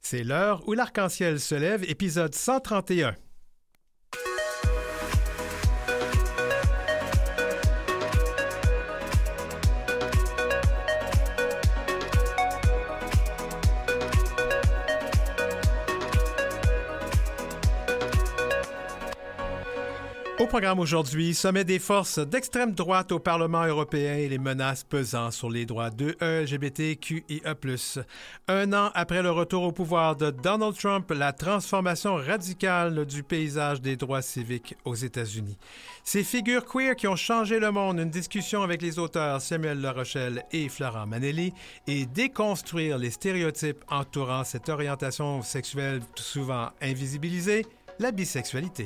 C'est l'heure où l'arc-en-ciel se lève, épisode 131. Au programme aujourd'hui, sommet des forces d'extrême droite au Parlement européen et les menaces pesant sur les droits de LGBTQIA+. Un an après le retour au pouvoir de Donald Trump, la transformation radicale du paysage des droits civiques aux États-Unis. Ces figures queer qui ont changé le monde, une discussion avec les auteurs Samuel Larochelle et Florent Manelli et déconstruire les stéréotypes entourant cette orientation sexuelle souvent invisibilisée, la bisexualité.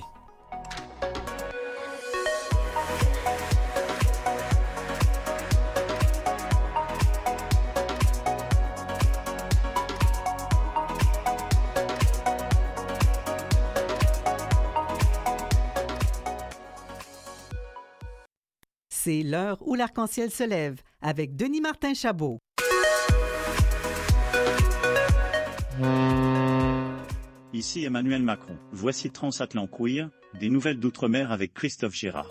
C'est l'heure où l'arc-en-ciel se lève avec Denis Martin Chabot. Ici Emmanuel Macron. Voici Transatlantique Queer, des nouvelles d'outre-mer avec Christophe Girard.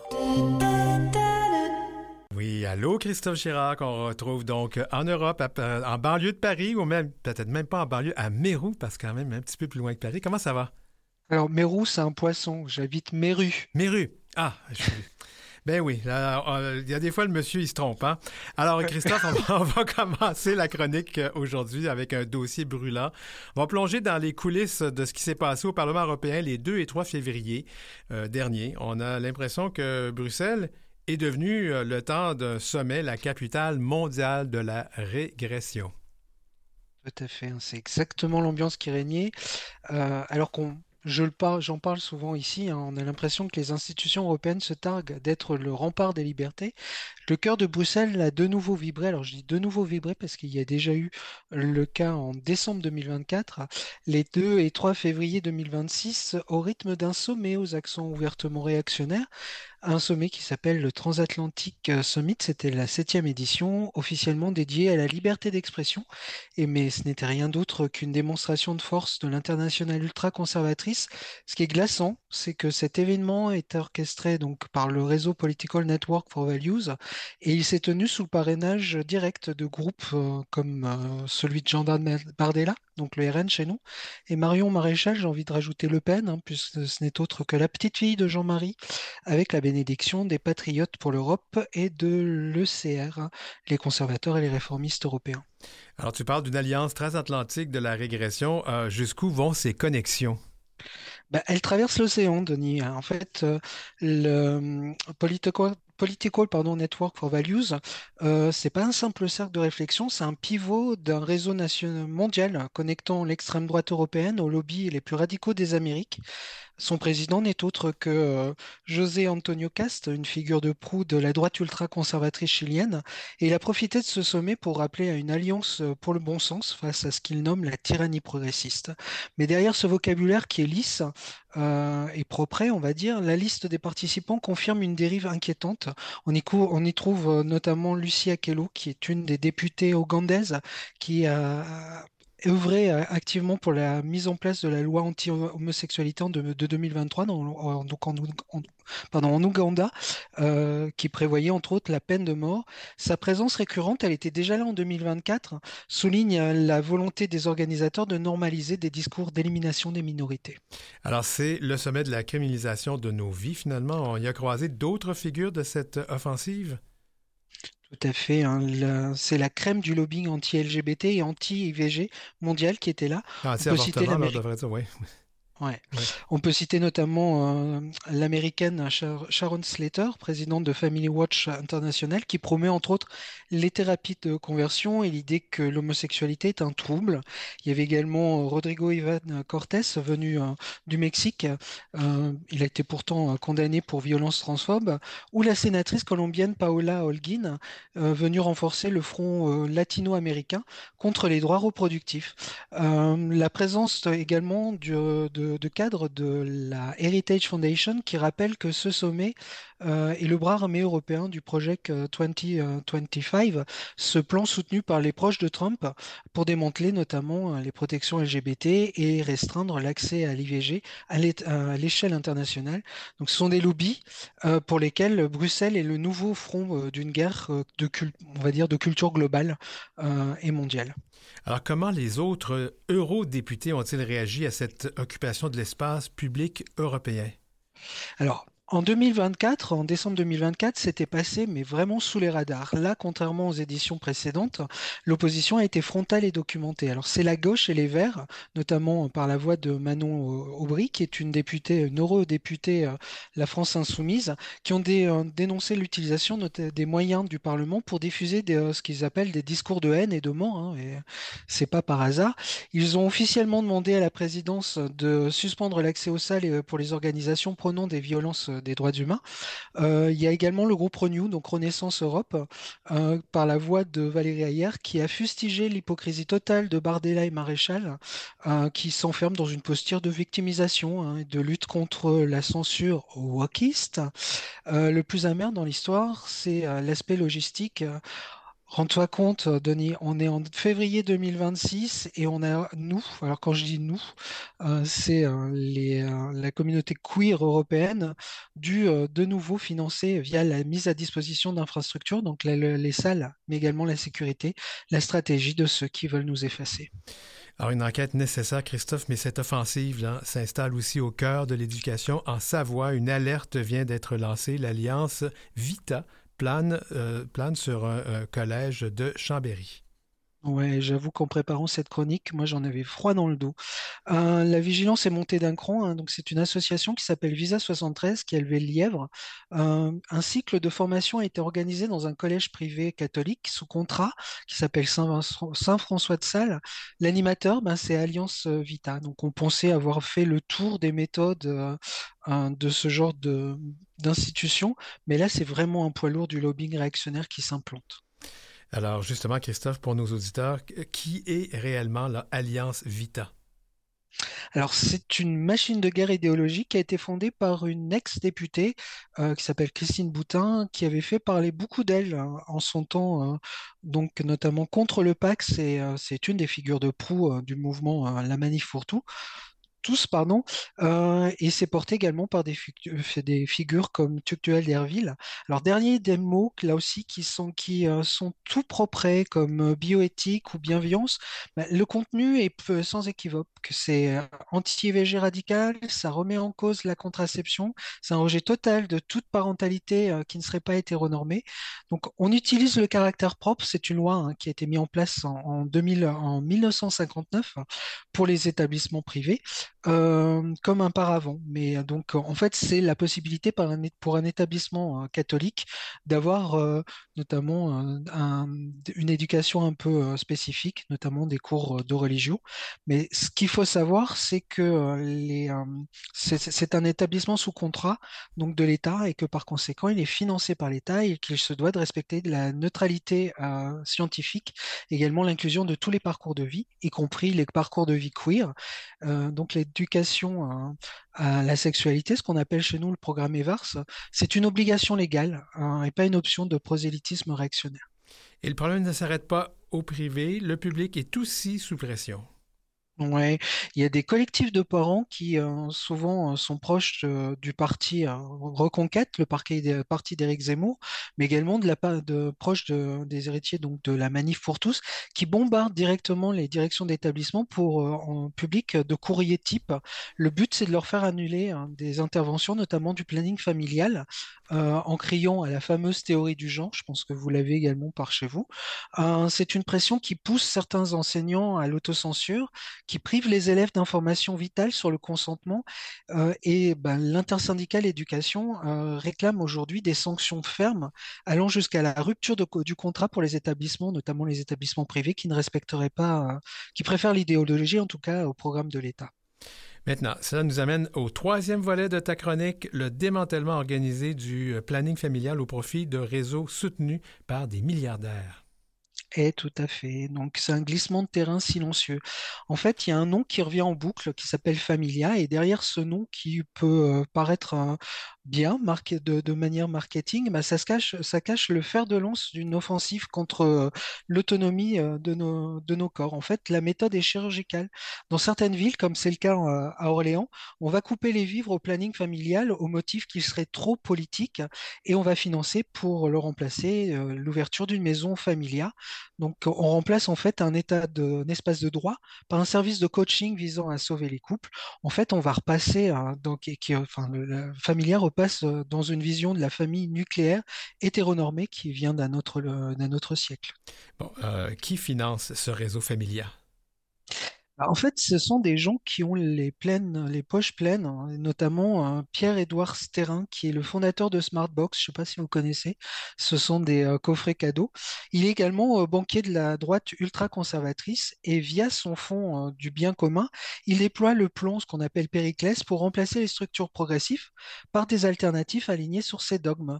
Oui, allô Christophe Girard, qu'on retrouve donc en Europe, en banlieue de Paris, ou même, peut-être même pas en banlieue, à Mérou, parce que quand même un petit peu plus loin que Paris. Comment ça va? Alors, Mérou, c'est un poisson. J'habite Méru. Méru. Ah, ben oui, il y a des fois, le monsieur, il se trompe. Hein? Alors, Christophe, on va commencer la chronique aujourd'hui avec un dossier brûlant. On va plonger dans les coulisses de ce qui s'est passé au Parlement européen les 2 et 3 février dernier. On a l'impression que Bruxelles est devenu le temps d'un sommet, la capitale mondiale de la régression. Tout à fait. C'est exactement l'ambiance qui régnait. Alors j'en parle souvent ici, on a l'impression que les institutions européennes se targuent d'être le rempart des libertés. Le cœur de Bruxelles a de nouveau vibré. Alors je dis de nouveau vibré parce qu'il y a déjà eu le cas en décembre 2024, les 2 et 3 février 2026, au rythme d'un sommet aux accents ouvertement réactionnaires. Un sommet qui s'appelle le Transatlantic Summit. C'était la 7e édition, officiellement dédiée à la liberté d'expression. Mais ce n'était rien d'autre qu'une démonstration de force de l'internationale ultra-conservatrice. Ce qui est glaçant, c'est que cet événement est orchestré donc par le réseau Political Network for Values et il s'est tenu sous le parrainage direct de groupes comme celui de Jordan Bardella, donc le RN chez nous, et Marion Maréchal, j'ai envie de rajouter Le Pen, puisque ce n'est autre que la petite fille de Jean-Marie, avec la bénédiction des Patriotes pour l'Europe et de l'ECR, les conservateurs et les réformistes européens. Alors, tu parles d'une alliance transatlantique de la régression. Jusqu'où vont ces connexions? Elle traverse l'océan, Denis. En fait, le Political Network for Values, c'est pas un simple cercle de réflexion, c'est un pivot d'un réseau national mondial connectant l'extrême droite européenne aux lobbies les plus radicaux des Amériques. Son président n'est autre que José Antonio Cast, une figure de proue de la droite ultra-conservatrice chilienne, et il a profité de ce sommet pour rappeler à une alliance pour le bon sens face à ce qu'il nomme la tyrannie progressiste. Mais derrière ce vocabulaire qui est lisse et propre, on va dire, la liste des participants confirme une dérive inquiétante. On y trouve notamment Lucy Akello, qui est une des députées ougandaises qui a œuvré activement pour la mise en place de la loi anti-homosexualité de 2023 en Ouganda, qui prévoyait entre autres la peine de mort. Sa présence récurrente, elle était déjà là en 2024, souligne la volonté des organisateurs de normaliser des discours d'élimination des minorités. Alors, c'est le sommet de la criminalisation de nos vies, finalement. On y a croisé d'autres figures de cette offensive? Tout à fait. C'est la crème du lobbying anti-LGBT et anti-IVG mondial qui était là. Anti-avortement, on devrait dire, oui. Ouais. On peut citer notamment l'américaine Sharon Slater, présidente de Family Watch International, qui promeut entre autres les thérapies de conversion et l'idée que l'homosexualité est un trouble. Il y avait également Rodrigo Iván Cortés, venu du Mexique. Il a été pourtant condamné pour violence transphobe. Ou la sénatrice colombienne Paola Holguín, venue renforcer le front latino-américain contre les droits reproductifs. La présence également de de cadre de la Heritage Foundation qui rappelle que ce sommet est le bras armé européen du Project 2025, ce plan soutenu par les proches de Trump pour démanteler notamment les protections LGBT et restreindre l'accès à l'IVG à l'échelle internationale. Donc ce sont des lobbies pour lesquels Bruxelles est le nouveau front d'une guerre on va dire de culture globale et mondiale. Alors, comment les autres eurodéputés ont-ils réagi à cette occupation de l'espace public européen? Alors, en 2024, en décembre 2024, c'était passé, mais vraiment sous les radars. Là, contrairement aux éditions précédentes, l'opposition a été frontale et documentée. Alors, c'est la gauche et les Verts, notamment par la voix de Manon Aubry, qui est une députée, une eurodéputée La France Insoumise, qui ont dénoncé l'utilisation des moyens du Parlement pour diffuser ce qu'ils appellent des discours de haine et de mort, hein, et c'est pas par hasard. Ils ont officiellement demandé à la présidence de suspendre l'accès aux salles pour les organisations prônant des violences des droits humains. Il y a également le groupe Renew, donc Renaissance Europe, par la voix de Valérie Ayer, qui a fustigé l'hypocrisie totale de Bardella et Maréchal, qui s'enferment dans une posture de victimisation, hein, et de lutte contre la censure wokiste. Le plus amer dans l'histoire, c'est l'aspect logistique. Rends-toi compte, Denis, on est en février 2026 et on a nous, alors quand je dis nous, c'est la communauté queer européenne dû de nouveau financer via la mise à disposition d'infrastructures, donc les salles, mais également la sécurité, la stratégie de ceux qui veulent nous effacer. Alors, une enquête nécessaire, Christophe, mais cette offensive là, s'installe aussi au cœur de l'éducation en Savoie. Une alerte vient d'être lancée, l'Alliance Vita plane sur un collège de Chambéry. Ouais, j'avoue qu'en préparant cette chronique, moi j'en avais froid dans le dos. La vigilance est montée d'un cran, hein, donc c'est une association qui s'appelle Visa 73 qui a levé le lièvre. Un cycle de formation a été organisé dans un collège privé catholique sous contrat qui s'appelle Saint-François de Sales. L'animateur, ben, c'est Alliance Vita. Donc on pensait avoir fait le tour des méthodes de ce genre d'institution, mais là c'est vraiment un poids lourd du lobbying réactionnaire qui s'implante. Alors, justement, Christophe, pour nos auditeurs, qui est réellement l'Alliance Vita? Alors, c'est une machine de guerre idéologique qui a été fondée par une ex-députée qui s'appelle Christine Boutin, qui avait fait parler beaucoup d'elle en son temps, donc notamment contre le Pax, c'est une des figures de proue du mouvement La Manif pour tous, pardon, et c'est porté également par des figures comme Tuctuel d'Herville. Alors, dernier des mots, là aussi, qui sont tout propres, comme bioéthique ou bienveillance, bah, le contenu est sans équivoque. C'est anti-IVG radical, ça remet en cause la contraception, c'est un rejet total de toute parentalité qui ne serait pas hétéronormée. Donc, on utilise le caractère propre, c'est une loi hein, qui a été mise en place en 1959 pour les établissements privés comme un paravent. Mais donc, en fait, c'est la possibilité pour un établissement catholique d'avoir notamment une éducation un peu spécifique, notamment des cours de religion. Mais ce qu'il faut savoir, c'est que c'est un établissement sous contrat donc de l'État et que par conséquent, il est financé par l'État et qu'il se doit de respecter de la neutralité scientifique, également l'inclusion de tous les parcours de vie, y compris les parcours de vie queer. Donc l'éducation à la sexualité, ce qu'on appelle chez nous le programme EVARS, c'est une obligation légale et pas une option de prosélytisme réactionnaire. Et le problème ne s'arrête pas au privé, le public est aussi sous pression. Ouais, il y a des collectifs de parents qui souvent sont proches du parti Reconquête, parti d'Éric Zemmour, mais également proches des héritiers donc de la Manif pour tous, qui bombardent directement les directions d'établissement en public de courrier type. Le but, c'est de leur faire annuler des interventions, notamment du planning familial, en criant à la fameuse théorie du genre. Je pense que vous l'avez également par chez vous. C'est une pression qui pousse certains enseignants à l'autocensure qui prive les élèves d'informations vitales sur le consentement et ben, l'intersyndicale éducation réclame aujourd'hui des sanctions fermes allant jusqu'à la rupture du contrat pour les établissements, notamment les établissements privés qui ne respecteraient pas, qui préfèrent l'idéologie en tout cas au programme de l'État. Maintenant, cela nous amène au troisième volet de ta chronique, le démantèlement organisé du planning familial au profit de réseaux soutenus par des milliardaires. Tout à fait. Donc, c'est un glissement de terrain silencieux. En fait, il y a un nom qui revient en boucle qui s'appelle Familia, et derrière ce nom qui peut paraître bien, marqué de manière marketing, bah, ça cache le fer de lance d'une offensive contre l'autonomie de nos corps. En fait, la méthode est chirurgicale. Dans certaines villes, comme c'est le cas à Orléans, on va couper les vivres au planning familial au motif qu'il serait trop politique, et on va financer pour le remplacer l'ouverture d'une maison familiale. Donc, on remplace en fait un espace de droit par un service de coaching visant à sauver les couples. En fait, on va repasser, enfin, la Familia repasse dans une vision de la famille nucléaire hétéronormée qui vient d'un autre siècle. Bon, qui finance ce réseau Familia? En fait, ce sont des gens qui ont les poches pleines, hein, et notamment Pierre-Édouard Sterrin, qui est le fondateur de Smartbox. Je ne sais pas si vous connaissez. Ce sont des coffrets cadeaux. Il est également banquier de la droite ultra-conservatrice et via son fonds du bien commun, il déploie le plan, ce qu'on appelle Périclès, pour remplacer les structures progressives par des alternatives alignées sur ses dogmes.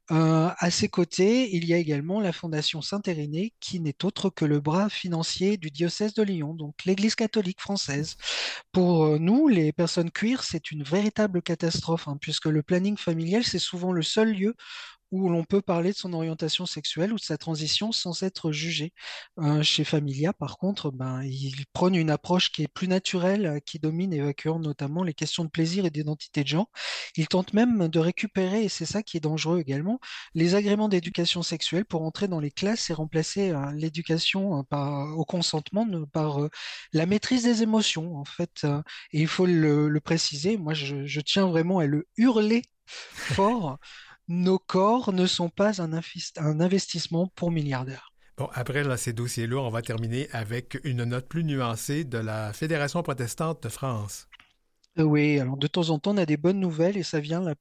À ses côtés, il y a également la Fondation Saint-Irénée, qui n'est autre que le bras financier du diocèse de Lyon, donc l'Église catholique française. Pour nous, les personnes queer, c'est une véritable catastrophe, hein, puisque le planning familial, c'est souvent le seul lieu où l'on peut parler de son orientation sexuelle ou de sa transition sans être jugé. Chez Familia, par contre, ben, ils prônent une approche qui est plus naturelle, qui domine, évacuant notamment les questions de plaisir et d'identité de genre. Ils tentent même de récupérer, et c'est ça qui est dangereux également, les agréments d'éducation sexuelle pour entrer dans les classes et remplacer l'éducation au consentement par la maîtrise des émotions, en fait. Et il faut le préciser, moi je tiens vraiment à le hurler fort. Nos corps ne sont pas un investissement pour milliardaires. Bon, après là, ces dossiers lourds, on va terminer avec une note plus nuancée de la Fédération protestante de France. Oui, alors de temps en temps, on a des bonnes nouvelles et ça vient là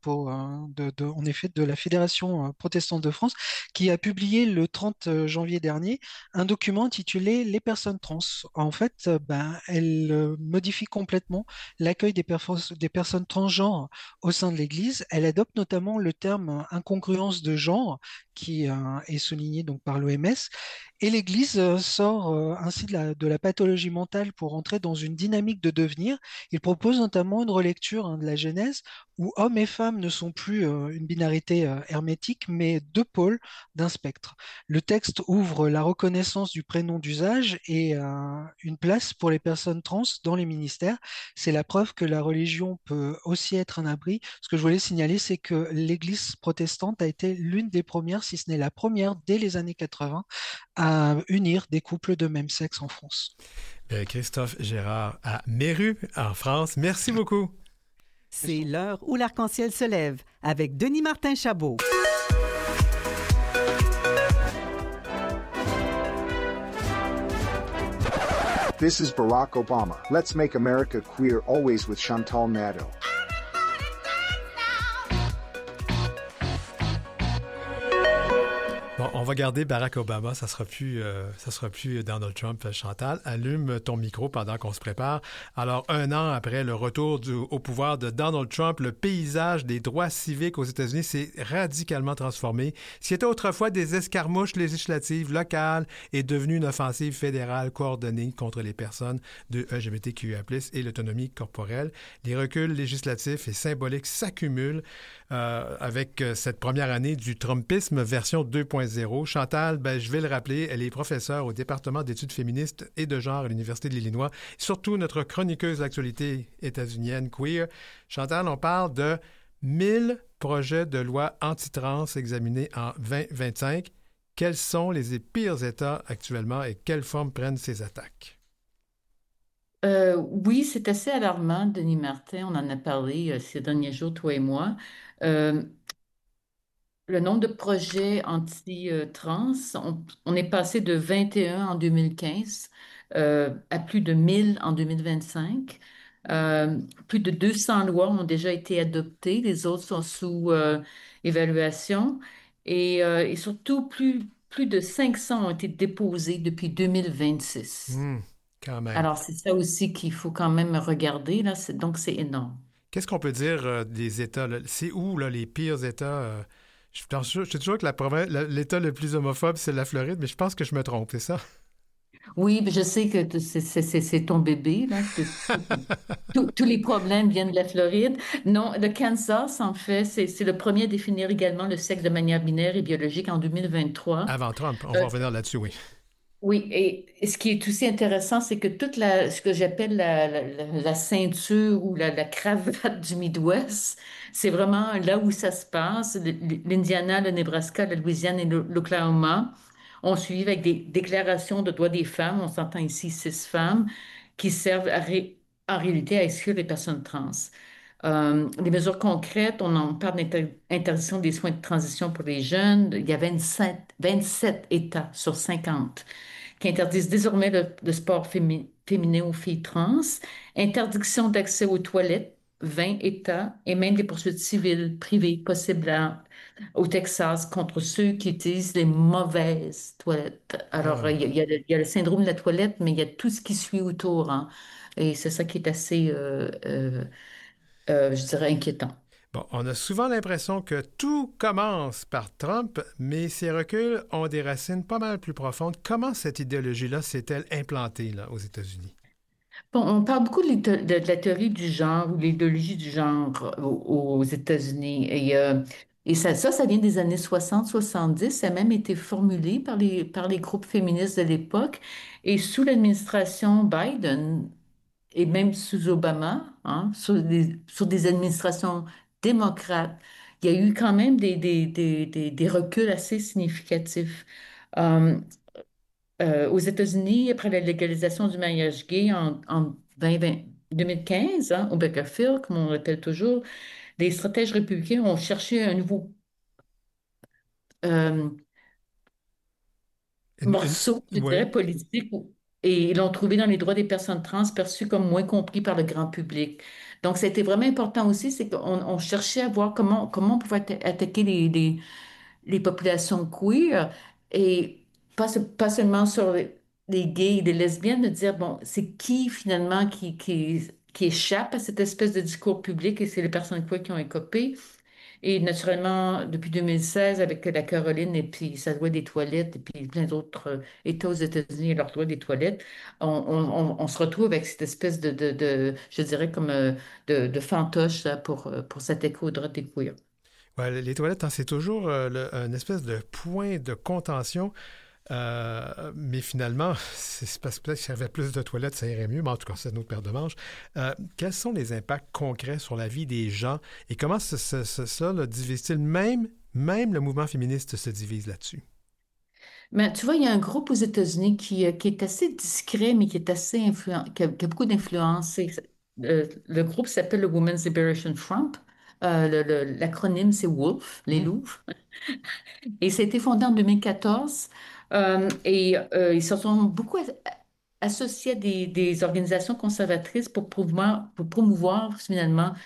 en effet de la Fédération protestante de France qui a publié le 30 janvier dernier un document intitulé Les personnes trans. En fait, elle modifie complètement l'accueil des personnes transgenres au sein de l'Église. Elle adopte notamment le terme incongruence de genre qui est souligné donc par l'OMS. Et l'Église sort ainsi de la pathologie mentale pour entrer dans une dynamique de devenir. Il propose notamment une relecture de la Genèse où hommes et femmes ne sont plus une binarité hermétique, mais deux pôles d'un spectre. Le texte ouvre la reconnaissance du prénom d'usage et une place pour les personnes trans dans les ministères. C'est la preuve que la religion peut aussi être un abri. Ce que je voulais signaler, c'est que l'Église protestante a été l'une des premières, si ce n'est la première, dès les années 80, à unir des couples de même sexe en France. Bien, Christophe Gérard à Méru, en France. Merci beaucoup. C'est l'heure où l'arc-en-ciel se lève avec Denis Martin Chabot. This is Barack Obama. Let's make America queer always with Chantal Nadeau. Bon, on va garder Barack Obama, ça sera plus Donald Trump. Chantal, allume ton micro pendant qu'on se prépare. Alors, un an après le retour au pouvoir de Donald Trump, le paysage des droits civiques aux États-Unis s'est radicalement transformé. Ce qui était autrefois des escarmouches législatives locales est devenu une offensive fédérale coordonnée contre les personnes de LGBTQIA+, et l'autonomie corporelle. Les reculs législatifs et symboliques s'accumulent avec cette première année du Trumpisme version 2.0. Chantal, je vais le rappeler, elle est professeure au département d'études féministes et de genre à l'Université de l'Illinois, surtout notre chroniqueuse d'actualité états-unienne queer. Chantal, on parle de 1000 projets de loi anti-trans examinés en 2025. Quels sont les pires États actuellement et quelle forme prennent ces attaques? Oui, c'est assez alarmant, Denis Martin. On en a parlé ces derniers jours, toi et moi. Euh, le nombre de projets anti-trans, on est passé de 21 en 2015 à plus de 1000 en 2025. Plus de 200 lois ont déjà été adoptées, les autres sont sous évaluation et surtout plus de 500 ont été déposés depuis 2026. Quand même. Alors, c'est ça aussi qu'il faut quand même regarder, là. Donc, c'est énorme. Qu'est-ce qu'on peut dire des États, là? C'est où là, les pires États, Je suis toujours que l'État le plus homophobe, c'est la Floride, mais je pense que je me trompe, c'est ça? Oui, je sais que c'est ton bébé, là. Tous les problèmes viennent de la Floride. Non, le Kansas, en fait, c'est le premier à définir également le sexe de manière binaire et biologique en 2023. Avant Trump, on va revenir là-dessus, oui. Oui, et ce qui est aussi intéressant, c'est que ce que j'appelle la ceinture ou la cravate du Midwest, c'est vraiment là où ça se passe. L'Indiana, le Nebraska, la Louisiane et l'Oklahoma ont suivi avec des déclarations de droits des femmes, on s'entend ici 6 femmes, qui servent en réalité à exclure les personnes trans. Les mesures concrètes, on en parle d'interdiction des soins de transition pour les jeunes. Il y a 27 États sur 50 qui interdisent désormais le sport féminin aux filles trans, interdiction d'accès aux toilettes, 20 États, et même des poursuites civiles privées possibles au Texas contre ceux qui utilisent les mauvaises toilettes. Alors, Ah. il y a le syndrome de la toilette, mais il y a tout ce qui suit autour, hein. Et c'est ça qui est assez, je dirais, inquiétant. Bon, on a souvent l'impression que tout commence par Trump, mais ces reculs ont des racines pas mal plus profondes. Comment cette idéologie-là s'est-elle implantée là, aux États-Unis? Bon, on parle beaucoup de la théorie du genre ou l'idéologie du genre aux États-Unis. Et ça vient des années 60-70. Ça a même été formulé par les groupes féministes de l'époque. Et sous l'administration Biden, et même sous Obama, hein, sur des administrations démocrates, il y a eu quand même des reculs assez significatifs. Euh, Aux États-Unis, après la légalisation du mariage gay en 2015, hein, au Bakersfield, comme on l'appelle toujours, les stratèges républicains ont cherché un nouveau euh, morceau, je Oui. dirais, politique, et ils l'ont trouvé dans les droits des personnes trans, perçus comme moins compris par le grand public. Donc, ça a été vraiment important aussi, c'est qu'on cherchait à voir comment on pouvait attaquer les populations queer et pas seulement sur les gays et les lesbiennes, de dire, bon, c'est qui finalement qui échappe à cette espèce de discours public et c'est les personnes queer qui ont écopé. Et naturellement, depuis 2016, avec la Caroline et puis sa loi des toilettes et puis plein d'autres États aux États-Unis et leur loi des toilettes, on se retrouve avec cette espèce je dirais, comme de fantoche là, pour s'attaquer aux droits des queers. Ouais, les toilettes, hein, c'est toujours une espèce de point de contention. Mais finalement, c'est parce que peut-être s'il y avait plus de toilettes, ça irait mieux, mais en tout cas, c'est une autre paire de manches. Quels sont les impacts concrets sur la vie des gens et comment ça là, divise-t-il même le mouvement féministe se divise là-dessus? Mais tu vois, il y a un groupe aux États-Unis qui est assez discret, mais qui est assez influent, qui a beaucoup d'influence. Le groupe s'appelle le Women's Liberation Front. L'acronyme, c'est WOLF, les Hmm. loups. Et ça a été fondé en 2014. Ils se sont beaucoup associés à des organisations conservatrices pour promouvoir finalement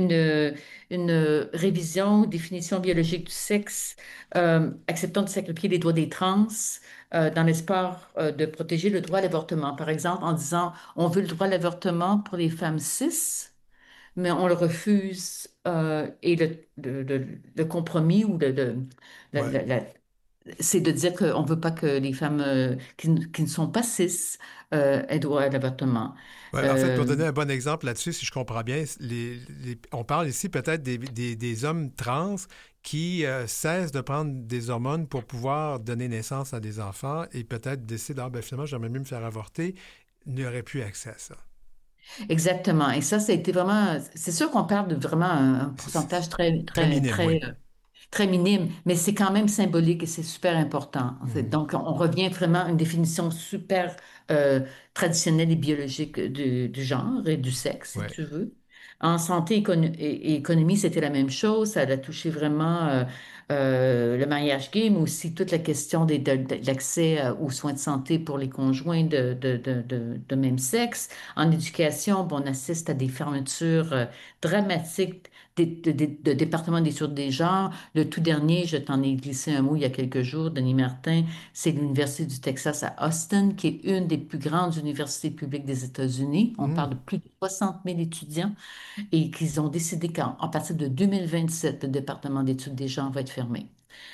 une révision, définition biologique du sexe, acceptant de sacrifier les droits des trans dans l'espoir de protéger le droit à l'avortement. Par exemple, en disant on veut le droit à l'avortement pour les femmes cis, mais on le refuse. Et le compromis ou la- Ouais. la- la- c'est de dire qu'on ne veut pas que les femmes qui ne sont pas cis aient droit à l'avortement. Ouais, en fait, pour Euh, donner un bon exemple là-dessus, si je comprends bien, on parle ici peut-être des hommes trans qui cessent de prendre des hormones pour pouvoir donner naissance à des enfants et peut-être décident, ah, ben finalement, j'aimerais mieux me faire avorter, n'auraient plus accès à ça. Exactement. Et ça a été vraiment. C'est sûr qu'on parle de vraiment un pourcentage très, Très très, minime, oui. très, très minime, mais c'est quand même symbolique et c'est super important. Mhm. Donc, on revient vraiment à une définition super traditionnelle et biologique du genre et du sexe, si Ouais. tu veux. En santé et économie, c'était la même chose. Ça a touché vraiment le mariage gay, mais aussi toute la question de l'accès aux soins de santé pour les conjoints de même sexe. En éducation, bon, on assiste à des fermetures dramatiques de départements d'études des genres. Le tout dernier, je t'en ai glissé un mot il y a quelques jours, Denis Martin, c'est l'Université du Texas à Austin, qui est une des plus grandes universités publiques des États-Unis. On Hmm. parle de plus de 60 000 étudiants et qu'ils ont décidé qu'à partir de 2027, le département d'études des genres va être fermées.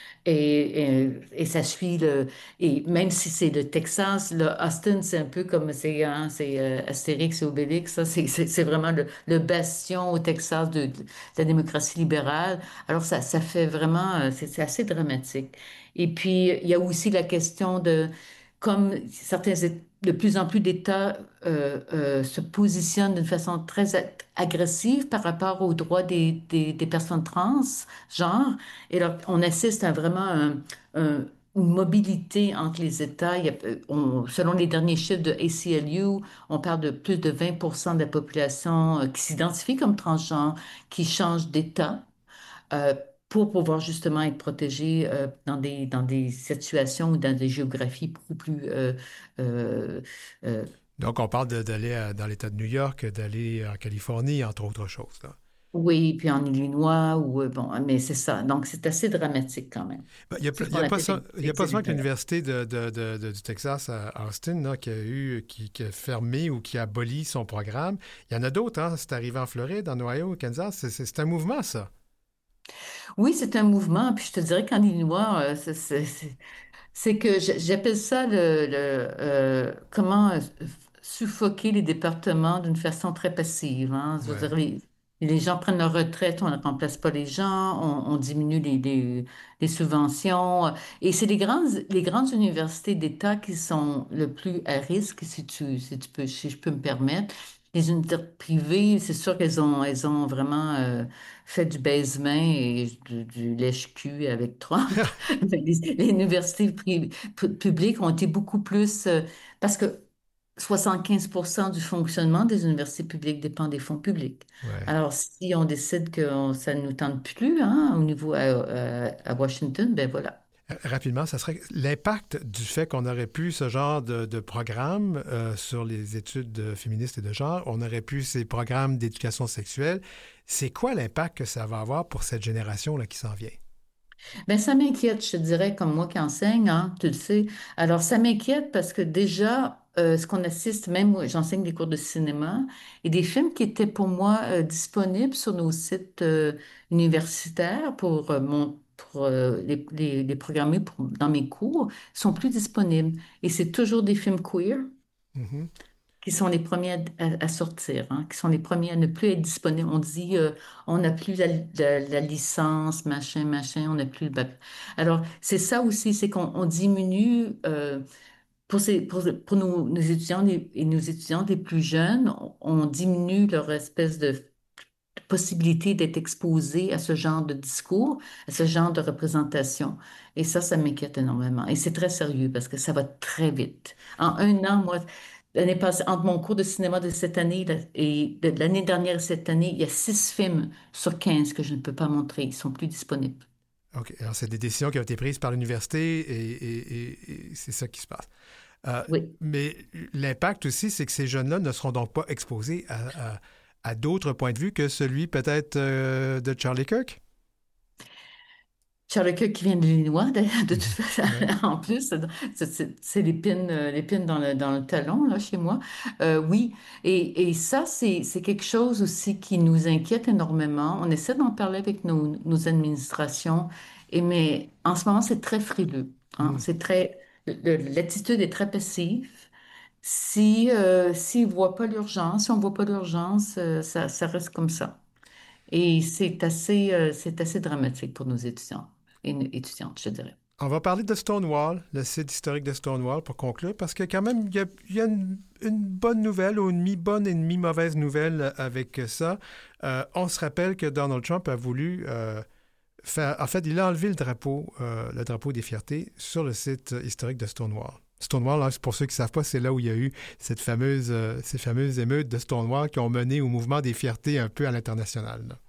Et ça suit et même si c'est le Texas, le Austin, c'est un peu comme c'est Astérix et Obélix, ça, c'est vraiment le bastion au Texas de la démocratie libérale. Alors, ça fait vraiment, c'est assez dramatique. Et puis, il y a aussi la question de, comme de plus en plus d'États se positionnent d'une façon très agressive par rapport aux droits des personnes trans, genre, et là, on assiste à vraiment une mobilité entre les États. Selon les derniers chiffres de ACLU, on parle de plus de 20% de la population qui s'identifie comme transgenre, qui change d'État euh, pour pouvoir justement être protégé dans des situations ou dans des géographies beaucoup plus euh, euh, Donc, on parle d'aller dans l'État de New York, d'aller en Californie, entre autres choses, là. oui, puis en Illinois, ou bon, mais c'est ça. Donc, c'est assez dramatique quand même. Ben, C'est ce il y qu'on a pas appelle ça, il y a pas seulement que l'exil. l'Université du Texas à Austin là, qui a fermé ou qui a aboli son programme. Il y en a d'autres, hein. C'est arrivé en Floride, en Ohio, au Kansas. C'est un mouvement, ça. Oui, c'est un mouvement. Puis je te dirais qu'en Illinois, c'est que j'appelle ça comment suffoquer les départements d'une façon très passive, hein. Je veux Ouais. dire, les gens prennent leur retraite, on ne remplace pas les gens, on diminue les subventions. Et c'est les grandes universités d'État qui sont le plus à risque, si je peux me permettre. Les universités privées, c'est sûr elles ont vraiment fait du baise-main et du lèche-cul avec Trump. Les universités publiques ont été beaucoup plus, parce que 75% du fonctionnement des universités publiques dépend des fonds publics. Ouais. Alors, si on décide que ça ne nous tente plus, hein, au niveau à Washington, ben voilà. Rapidement, ça serait l'impact du fait qu'on aurait pu ce genre de programme sur les études féministes et de genre, on aurait pu ces programmes d'éducation sexuelle. C'est quoi l'impact que ça va avoir pour cette génération-là qui s'en vient? Ben, ça m'inquiète, je te dirais, comme moi qui enseigne, hein, tu le sais. Alors, ça m'inquiète parce que déjà, ce qu'on assiste, même moi, j'enseigne des cours de cinéma, et des films qui étaient pour moi disponibles sur nos sites universitaires pour les programmer dans mes cours, sont plus disponibles. Et c'est toujours des films queer Mhm. qui sont les premiers à sortir, hein, qui sont les premiers à ne plus être disponibles. On dit, on n'a plus la licence, machin, machin, on n'a plus le bac. Alors, c'est ça aussi, c'est qu'on diminue, pour nos étudiants et nos étudiantes les plus jeunes, on diminue leur espèce de possibilité d'être exposés à ce genre de discours, à ce genre de représentation. Et ça m'inquiète énormément. Et c'est très sérieux parce que ça va très vite. En un an, moi, l'année passée, entre mon cours de cinéma de cette année et de l'année dernière et cette année, il y a 6 films sur 15 que je ne peux pas montrer. Ils sont plus disponibles. OK. Alors, c'est des décisions qui ont été prises par l'université et c'est ça qui se passe. Euh, Oui. mais l'impact aussi, c'est que ces jeunes-là ne seront donc pas exposés à d'autres points de vue que celui peut-être de Charlie Kirk. Charles Leclerc qui vient de l'Illinois, de toute Mhm. façon, Ouais. en plus, c'est l'épine dans le talon, là, chez moi. Oui, et ça, c'est quelque chose aussi qui nous inquiète énormément. On essaie d'en parler avec nos administrations, mais en ce moment, c'est très frileux, hein. Hmm. C'est l'attitude est très passive. S'ils ne voient pas l'urgence, si on ne voit pas l'urgence, ça reste comme ça. Et c'est assez dramatique pour nos étudiants et étudiantes, je dirais. On va parler de Stonewall, le site historique de Stonewall, pour conclure, parce que quand même, il y a une bonne nouvelle ou une mi-bonne et une mi-mauvaise nouvelle avec ça. On se rappelle que Donald Trump a voulu faire... En fait, il a enlevé le drapeau des fiertés sur le site historique de Stonewall. Stonewall, hein, pour ceux qui ne savent pas, c'est là où il y a eu ces fameuses émeutes de Stonewall qui ont mené au mouvement des fiertés un peu à l'international, là.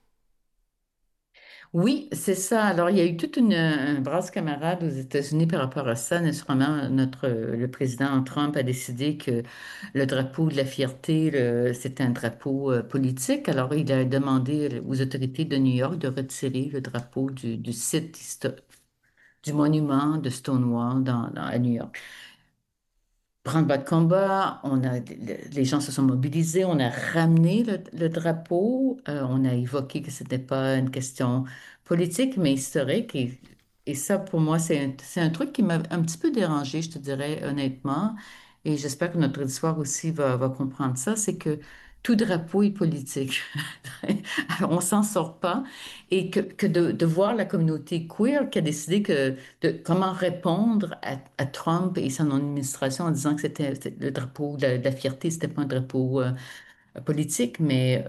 Oui, c'est ça. Alors, il y a eu toute un brasse camarade aux États-Unis par rapport à ça. Naturellement, le président Trump a décidé que le drapeau de la fierté, c'était un drapeau politique. Alors, il a demandé aux autorités de New York de retirer le drapeau du site du monument de Stonewall à New York. Branle-bas de combat, les gens se sont mobilisés, on a ramené le drapeau, on a évoqué que ce n'était pas une question politique, mais historique. Et ça, pour moi, c'est un truc qui m'a un petit peu dérangé, je te dirais honnêtement. Et j'espère que notre histoire aussi va comprendre ça, c'est que tout drapeau est politique. Alors, on s'en sort pas. Et que de voir la communauté queer qui a décidé de comment répondre à Trump et son administration en disant que c'était le drapeau de la fierté, c'était pas un drapeau politique, mais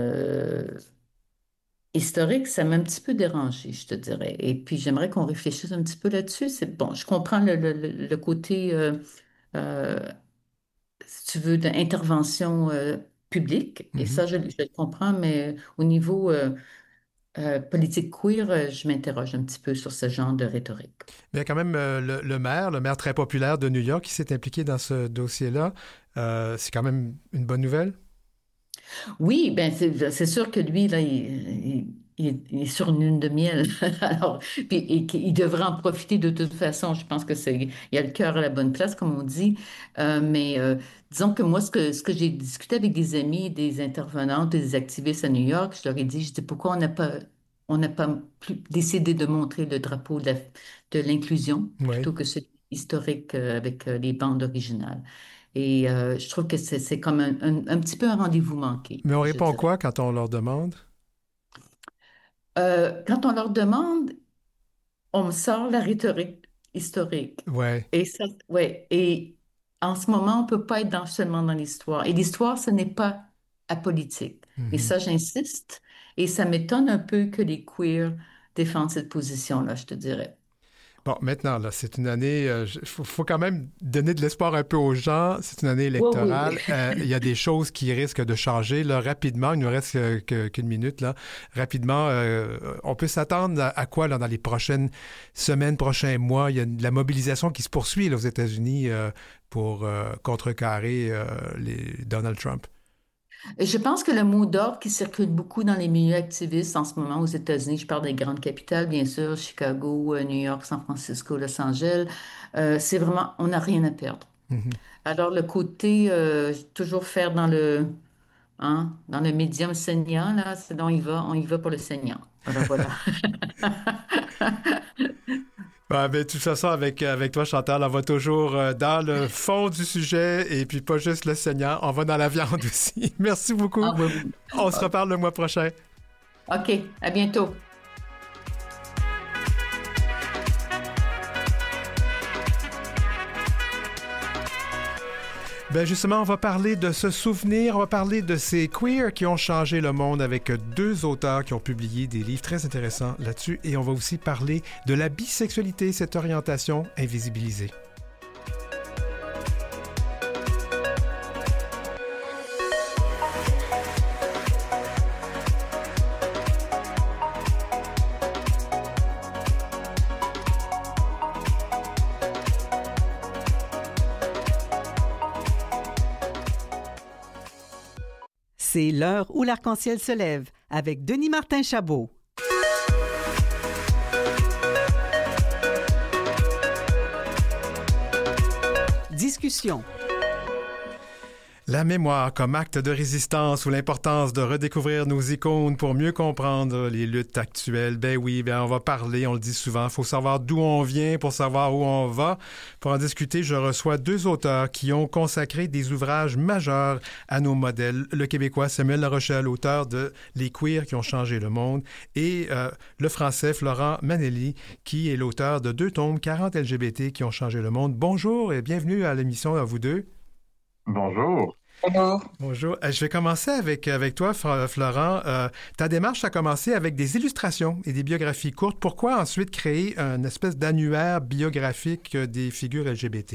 historique, ça m'a un petit peu dérangé, je te dirais. Et puis, j'aimerais qu'on réfléchisse un petit peu là-dessus. C'est bon, je comprends le côté, euh, si tu veux, d'intervention publique, et Mhm. ça, je le comprends, mais au niveau politique queer, je m'interroge un petit peu sur ce genre de rhétorique. Mais il y a quand même le maire très populaire de New York qui s'est impliqué dans ce dossier-là. C'est quand même une bonne nouvelle. Oui, ben c'est sûr que lui, là, il est sur une lune de miel. Alors, puis, il devrait en profiter de toute façon. Je pense que il a le cœur à la bonne place, comme on dit. Mais disons que moi, ce que j'ai discuté avec des amis, des intervenantes, des activistes à New York, je dis pourquoi on n'a pas décidé de montrer le drapeau de l'inclusion Oui. plutôt que celui historique avec les bandes originales. Et je trouve que c'est comme un petit peu un rendez-vous manqué, Mais on je répond dirais. quoi quand on leur demande? Quand on leur demande, on me sort la rhétorique historique. Ouais. Et ça, ouais. Et en ce moment, on peut pas être seulement dans l'histoire. Et l'histoire, ce n'est pas apolitique. Et Mhm. ça, j'insiste. Et ça m'étonne un peu que les queers défendent cette position-là, je te dirais. Bon, maintenant, là, c'est une année, faut quand même donner de l'espoir un peu aux gens. C'est une année Oui, oui, électorale. oui. Il y a des choses qui risquent de changer, là, rapidement. Il ne nous reste qu'une minute, là. Rapidement, on peut s'attendre à quoi, là, dans les prochaines semaines, prochains mois? Il y a de la mobilisation qui se poursuit, là, aux États-Unis, pour contrecarrer Donald Trump. Et je pense que le mot d'ordre qui circule beaucoup dans les milieux activistes en ce moment aux États-Unis, je parle des grandes capitales, bien sûr, Chicago, New York, San Francisco, Los Angeles, c'est vraiment, on n'a rien à perdre. Mhm. Alors, le côté toujours faire dans le médium saignant, là, c'est on y va pour le saignant. Alors voilà. Ouais, ben, de toute façon, avec toi, Chantal, on va toujours dans le fond du sujet et puis pas juste le saignant, on va dans la viande aussi. Merci beaucoup. Ah oui, oui. On se reparle le mois prochain. OK, à bientôt. Ben justement, on va parler de ce souvenir, on va parler de ces queers qui ont changé le monde avec deux auteurs qui ont publié des livres très intéressants là-dessus et on va aussi parler de la bisexualité, cette orientation invisibilisée. C'est l'heure où l'arc-en-ciel se lève avec Denis Martin Chabot. Discussion. La mémoire comme acte de résistance ou l'importance de redécouvrir nos icônes pour mieux comprendre les luttes actuelles. Ben oui, ben on va parler, on le dit souvent, il faut savoir d'où on vient pour savoir où on va. Pour en discuter, je reçois deux auteurs qui ont consacré des ouvrages majeurs à nos modèles. Le Québécois Samuel Larochelle, auteur de Les queers qui ont changé le monde, et le Français Florent Manelli, qui est l'auteur de 2 tomes 40 LGBT qui ont changé le monde. Bonjour et bienvenue à l'émission à vous deux. Bonjour. Bonjour. Bonjour. Je vais commencer avec toi, Florent. Ta démarche a commencé avec des illustrations et des biographies courtes. Pourquoi ensuite créer une espèce d'annuaire biographique des figures LGBT?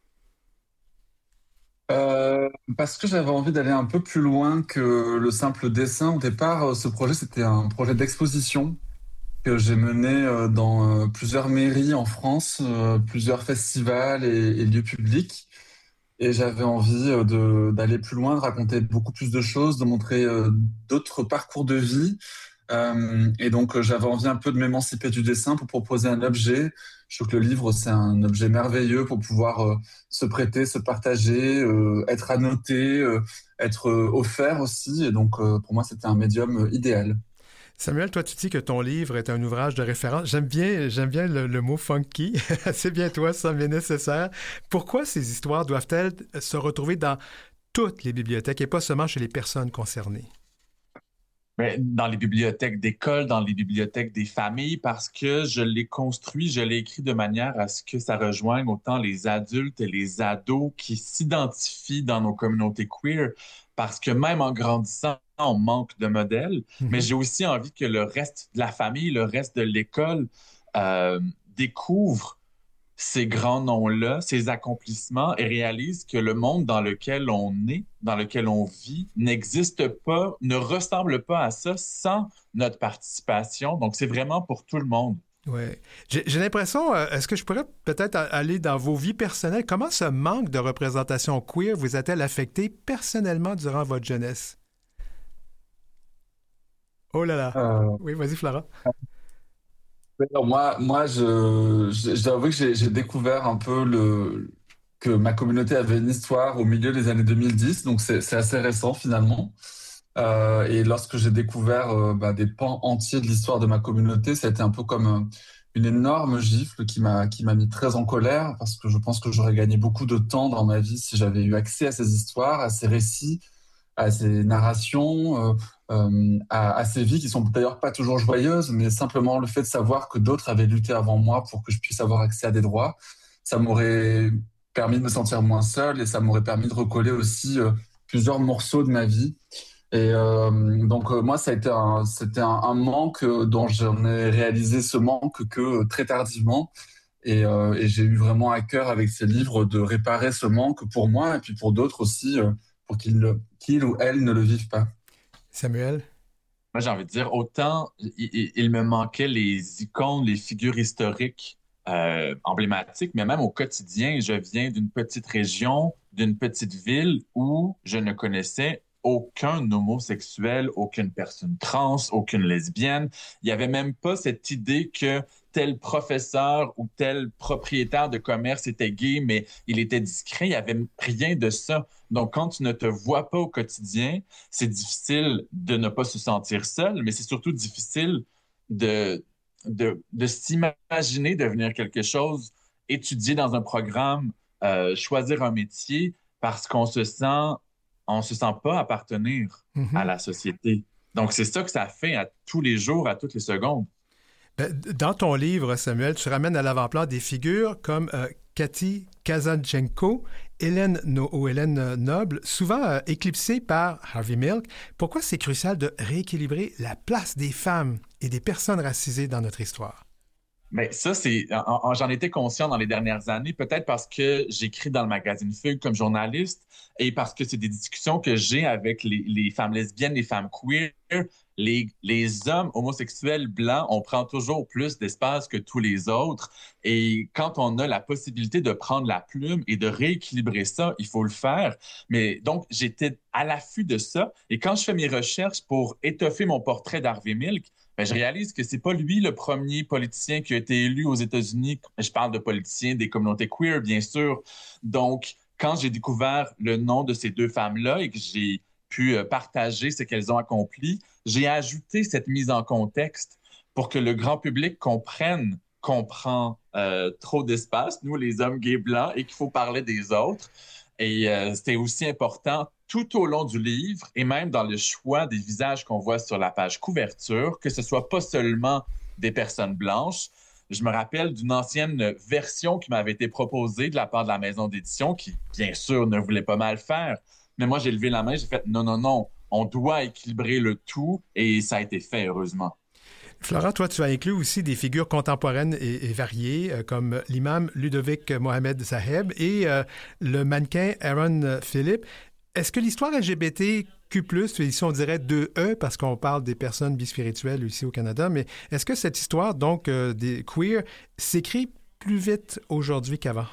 Parce que j'avais envie d'aller un peu plus loin que le simple dessin. Au départ, ce projet, c'était un projet d'exposition que j'ai mené dans plusieurs mairies en France, plusieurs festivals et lieux publics. Et j'avais envie d'aller plus loin, de raconter beaucoup plus de choses, de montrer d'autres parcours de vie. Et donc, j'avais envie un peu de m'émanciper du dessin pour proposer un objet. Je trouve que le livre, c'est un objet merveilleux pour pouvoir se prêter, se partager, être annoté, être offert aussi. Et donc, pour moi, c'était un médium idéal. Samuel, toi, tu dis que ton livre est un ouvrage de référence. J'aime bien le mot funky. C'est bien toi, ça m'est nécessaire. Pourquoi ces histoires doivent-elles se retrouver dans toutes les bibliothèques et pas seulement chez les personnes concernées? Mais dans les bibliothèques d'école, dans les bibliothèques des familles, parce que je l'ai construit, je l'ai écrit de manière à ce que ça rejoigne autant les adultes et les ados qui s'identifient dans nos communautés queer, parce que même en grandissant, on manque de modèles, mais Mhm. j'ai aussi envie que le reste de la famille, le reste de l'école découvre ces grands noms-là, ces accomplissements et réalise que le monde dans lequel on est, dans lequel on vit, n'existe pas, ne ressemble pas à ça sans notre participation. Donc, c'est vraiment pour tout le monde. Ouais. J'ai l'impression, est-ce que je pourrais peut-être aller dans vos vies personnelles? Comment ce manque de représentation queer vous a-t-elle affecté personnellement durant votre jeunesse? Oh là là. Euh, Oui, vas-y, Flora. alors j'avoue que j'ai découvert un peu que ma communauté avait une histoire au milieu des années 2010, donc c'est assez récent finalement. Et lorsque j'ai découvert des pans entiers de l'histoire de ma communauté, ça a été un peu comme une énorme gifle qui m'a mis très en colère parce que je pense que j'aurais gagné beaucoup de temps dans ma vie si j'avais eu accès à ces histoires, à ces récits, à ces narrations, à ces vies qui sont d'ailleurs pas toujours joyeuses, mais simplement le fait de savoir que d'autres avaient lutté avant moi pour que je puisse avoir accès à des droits, ça m'aurait permis de me sentir moins seul et ça m'aurait permis de recoller aussi plusieurs morceaux de ma vie. Moi, ça a été c'était un manque dont j'en ai réalisé ce manque que très tardivement. Et j'ai eu vraiment à cœur avec ces livres de réparer ce manque pour moi et puis pour d'autres aussi, pour qu'ils ou elles ne le vivent pas. Samuel? Moi, j'ai envie de dire, autant il me manquait les icônes, les figures historiques emblématiques, mais même au quotidien, je viens d'une petite région, d'une petite ville où je ne connaissais aucun homosexuel, aucune personne trans, aucune lesbienne. Il n'y avait même pas cette idée que tel professeur ou tel propriétaire de commerce était gay, mais il était discret. Il n'y avait rien de ça. Donc, quand tu ne te vois pas au quotidien, c'est difficile de ne pas se sentir seul, mais c'est surtout difficile de, de s'imaginer devenir quelque chose, étudier dans un programme, choisir un métier, parce on se sent pas appartenir à Mhm. la société. Donc, c'est ça que ça fait à tous les jours, à toutes les secondes. Dans ton livre, Samuel, tu ramènes à l'avant-plan des figures comme Cathy Kazanchenko, Hélène Noble, souvent éclipsées par Harvey Milk. Pourquoi c'est crucial de rééquilibrer la place des femmes et des personnes racisées dans notre histoire? Mais ça, j'en étais conscient dans les dernières années, peut-être parce que j'écris dans le magazine Fugue comme journaliste et parce que c'est des discussions que j'ai avec les femmes lesbiennes, les femmes queer. Les hommes homosexuels blancs, on prend toujours plus d'espace que tous les autres. Et quand on a la possibilité de prendre la plume et de rééquilibrer ça, il faut le faire. Mais donc, j'étais à l'affût de ça. Et quand je fais mes recherches pour étoffer mon portrait d'Harvey Milk, ben, je réalise que c'est pas lui le premier politicien qui a été élu aux États-Unis. Je parle de politiciens des communautés queer, bien sûr. Donc, quand j'ai découvert le nom de ces deux femmes-là et que j'ai pu partager ce qu'elles ont accompli, j'ai ajouté cette mise en contexte pour que le grand public comprenne qu'on prend trop d'espace, nous, les hommes gays blancs, et qu'il faut parler des autres. Et c'était aussi important tout au long du livre et même dans le choix des visages qu'on voit sur la page couverture, que ce soit pas seulement des personnes blanches. Je me rappelle d'une ancienne version qui m'avait été proposée de la part de la maison d'édition qui, bien sûr, ne voulait pas mal faire. Mais moi, j'ai levé la main, j'ai fait non, non, non, on doit équilibrer le tout et ça a été fait, heureusement. Flora, toi, tu as inclus aussi des figures contemporaines et variées, comme l'imam Ludovic Mohamed Saheb et le mannequin Aaron Phillip. Est-ce que l'histoire LGBTQ+, ici on dirait 2E, parce qu'on parle des personnes bispirituelles ici au Canada, mais est-ce que cette histoire, donc, des queer, s'écrit plus vite aujourd'hui qu'avant?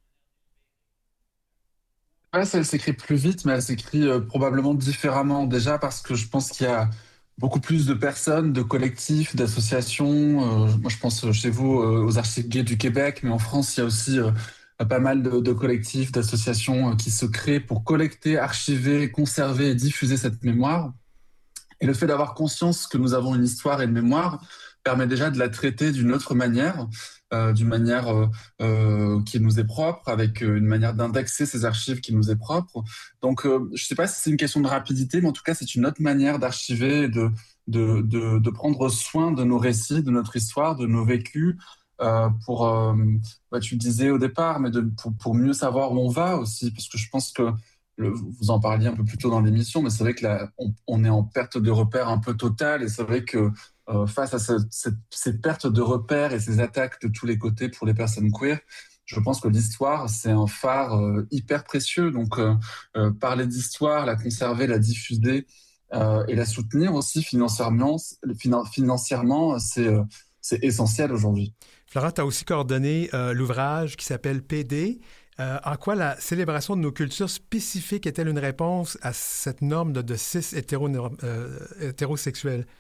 Ouais, ça, elle s'écrit plus vite, mais elle s'écrit probablement différemment. Déjà parce que je pense qu'il y a beaucoup plus de personnes, de collectifs, d'associations. Moi, je pense chez vous aux Archives gays du Québec, mais en France, il y a aussi pas mal de collectifs, d'associations qui se créent pour collecter, archiver, conserver et diffuser cette mémoire. Et le fait d'avoir conscience que nous avons une histoire et une mémoire permet déjà de la traiter d'une autre manière, d'une manière qui nous est propre, avec une manière d'indexer ces archives qui nous est propre. Donc, je ne sais pas si c'est une question de rapidité, mais en tout cas, c'est une autre manière d'archiver, de prendre soin de nos récits, de notre histoire, de nos vécus, pour, tu le disais au départ, mais pour mieux savoir où on va aussi, parce que je pense que vous en parliez un peu plus tôt dans l'émission, mais c'est vrai que là, on est en perte de repères un peu totale, et c'est vrai que face à ces pertes de repères et ces attaques de tous les côtés pour les personnes queer, je pense que l'histoire, c'est un phare hyper précieux. Donc, parler d'histoire, la conserver, la diffuser et la soutenir aussi financièrement, c'est essentiel aujourd'hui. Florent, tu as aussi coordonné l'ouvrage qui s'appelle PD. En quoi la célébration de nos cultures spécifiques est-elle une réponse à cette norme de cis hétérosexuels?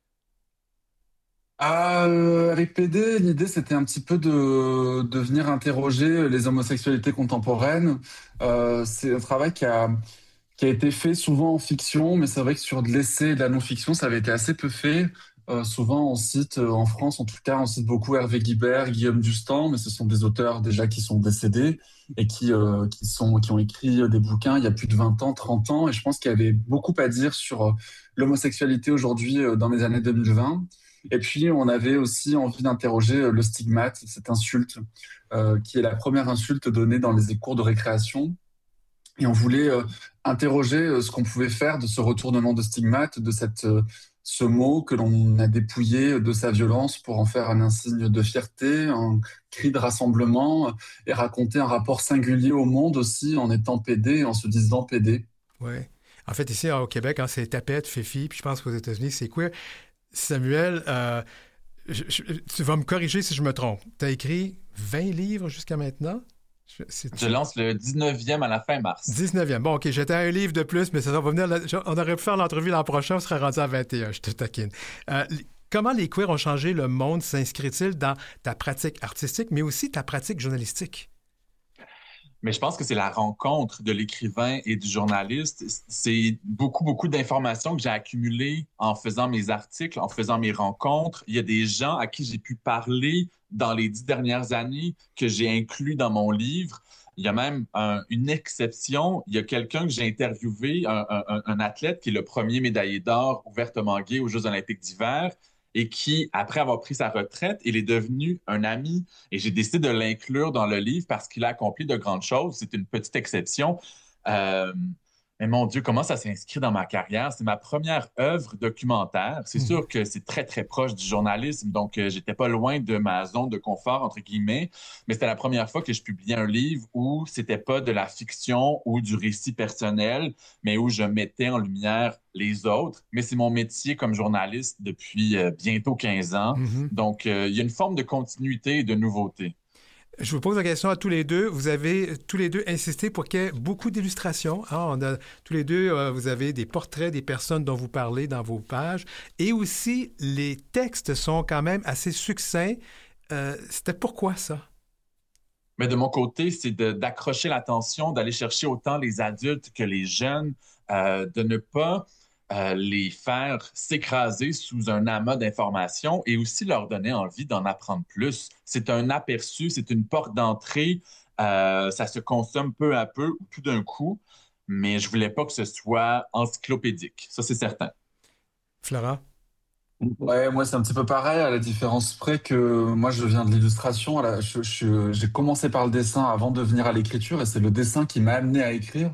Avec PD, l'idée c'était un petit peu de venir interroger les homosexualités contemporaines. C'est un travail qui a été fait souvent en fiction, mais c'est vrai que sur de l'essai et de la non-fiction, ça avait été assez peu fait. Souvent, on cite, en France en tout cas, on cite beaucoup Hervé Guibert, Guillaume Dustan, mais ce sont des auteurs déjà qui sont décédés et qui ont écrit des bouquins il y a plus de 20 ans, 30 ans, et je pense qu'il y avait beaucoup à dire sur l'homosexualité aujourd'hui dans les années 2020. Et puis, on avait aussi envie d'interroger le stigmate, cette insulte, qui est la première insulte donnée dans les cours de récréation. Et on voulait interroger ce qu'on pouvait faire de ce retournement de stigmate, de ce mot que l'on a dépouillé de sa violence pour en faire un insigne de fierté, un cri de rassemblement, et raconter un rapport singulier au monde aussi en étant PD, en se disant PD. Oui. En fait, ici au Québec, c'est tapette, fifi, puis je pense qu'aux États-Unis, c'est queer. Samuel, tu vas me corriger si je me trompe. Tu as écrit 20 livres jusqu'à maintenant? Je lance le 19e à la fin mars. 19e. Bon, OK, j'étais à un livre de plus, mais ça va venir. On aurait pu faire l'entrevue l'an prochain, on serait rendu à 21. Je te taquine. Comment les queers ont changé le monde s'inscrit-il dans ta pratique artistique, mais aussi ta pratique journalistique? Mais je pense que c'est la rencontre de l'écrivain et du journaliste. C'est beaucoup, beaucoup d'informations que j'ai accumulées en faisant mes articles, en faisant mes rencontres. Il y a des gens à qui j'ai pu parler dans les 10 dernières années que j'ai inclus dans mon livre. Il y a même une exception. Il y a quelqu'un que j'ai interviewé, un athlète qui est le premier médaillé d'or ouvertement gay aux Jeux olympiques d'hiver et qui, après avoir pris sa retraite, il est devenu un ami. Et j'ai décidé de l'inclure dans le livre parce qu'il a accompli de grandes choses. C'est une petite exception. Mais mon Dieu, comment ça s'inscrit dans ma carrière? C'est ma première œuvre documentaire. C'est sûr que c'est très, très proche du journalisme, donc j'étais pas loin de ma zone de confort, entre guillemets, mais c'était la première fois que je publiais un livre où c'était pas de la fiction ou du récit personnel, mais où je mettais en lumière les autres. Mais c'est mon métier comme journaliste depuis bientôt 15 ans, donc il y a une forme de continuité et de nouveauté. Je vous pose la question à tous les deux. Vous avez tous les deux insisté pour qu'il y ait beaucoup d'illustrations. Tous les deux, vous avez des portraits des personnes dont vous parlez dans vos pages. Et aussi, les textes sont quand même assez succincts. C'était pourquoi ça? Mais de mon côté, c'est d'accrocher l'attention, d'aller chercher autant les adultes que les jeunes, de ne pas les faire s'écraser sous un amas d'informations et aussi leur donner envie d'en apprendre plus. C'est un aperçu, c'est une porte d'entrée. Ça se consomme peu à peu ou tout d'un coup, mais je voulais pas que ce soit encyclopédique. Ça, c'est certain. Florent? Ouais, moi c'est un petit peu pareil, à la différence près que moi je viens de l'illustration. J'ai commencé par le dessin avant de venir à l'écriture et c'est le dessin qui m'a amené à écrire.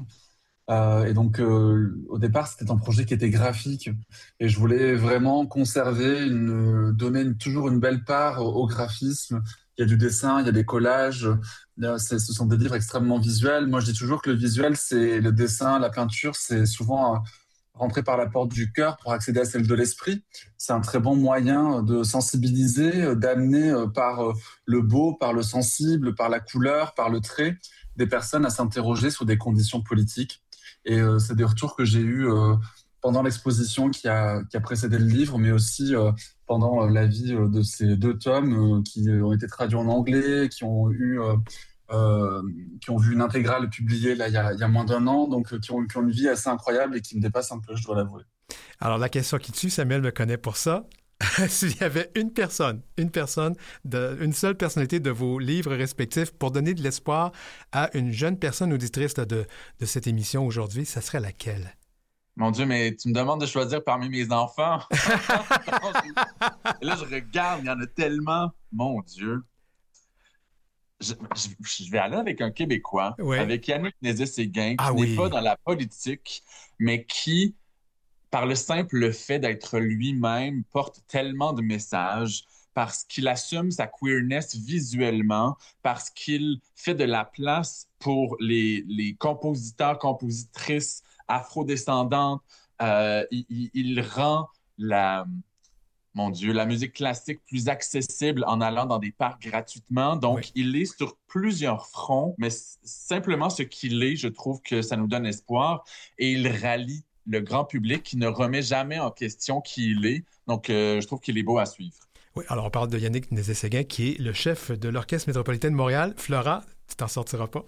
Et donc, au départ, c'était un projet qui était graphique et je voulais vraiment conserver, donner toujours une belle part au graphisme. Il y a du dessin, il y a des collages. Ce sont des livres extrêmement visuels. Moi, je dis toujours que le visuel, c'est le dessin, la peinture, c'est souvent rentrer par la porte du cœur pour accéder à celle de l'esprit. C'est un très bon moyen de sensibiliser, d'amener par le beau, par le sensible, par la couleur, par le trait, des personnes à s'interroger sur des conditions politiques. Et c'est des retours que j'ai eus pendant l'exposition qui a précédé le livre, mais aussi pendant la vie de ces 2 tomes qui ont été traduits en anglais, qui ont vu une intégrale publiée là, il y a moins d'1 an, donc qui ont une vie assez incroyable et qui me dépassent un peu, je dois l'avouer. Alors, la question qui tue, Samuel me connaît pour ça. S'il y avait une seule personnalité de vos livres respectifs pour donner de l'espoir à une jeune personne auditrice là, de cette émission aujourd'hui, ça serait laquelle? Mon Dieu, mais tu me demandes de choisir parmi mes enfants. Et là, je regarde, il y en a tellement. Mon Dieu. Je vais aller avec un Québécois, Oui. avec Yannick Nézet-Séguin, qui Ah n'est oui. pas dans la politique, mais qui, par le simple fait d'être lui-même, porte tellement de messages parce qu'il assume sa queerness visuellement, parce qu'il fait de la place pour les compositeurs, compositrices afrodescendantes. Il rend mon Dieu, la musique classique plus accessible en allant dans des parcs gratuitement. Donc, Oui. il est sur plusieurs fronts, mais simplement ce qu'il est, je trouve que ça nous donne espoir. Et il rallie le grand public qui ne remet jamais en question qui il est. Donc, je trouve qu'il est beau à suivre. Oui, alors on parle de Yannick Nézet-Séguin, qui est le chef de l'Orchestre métropolitain de Montréal. Flora, tu t'en sortiras pas.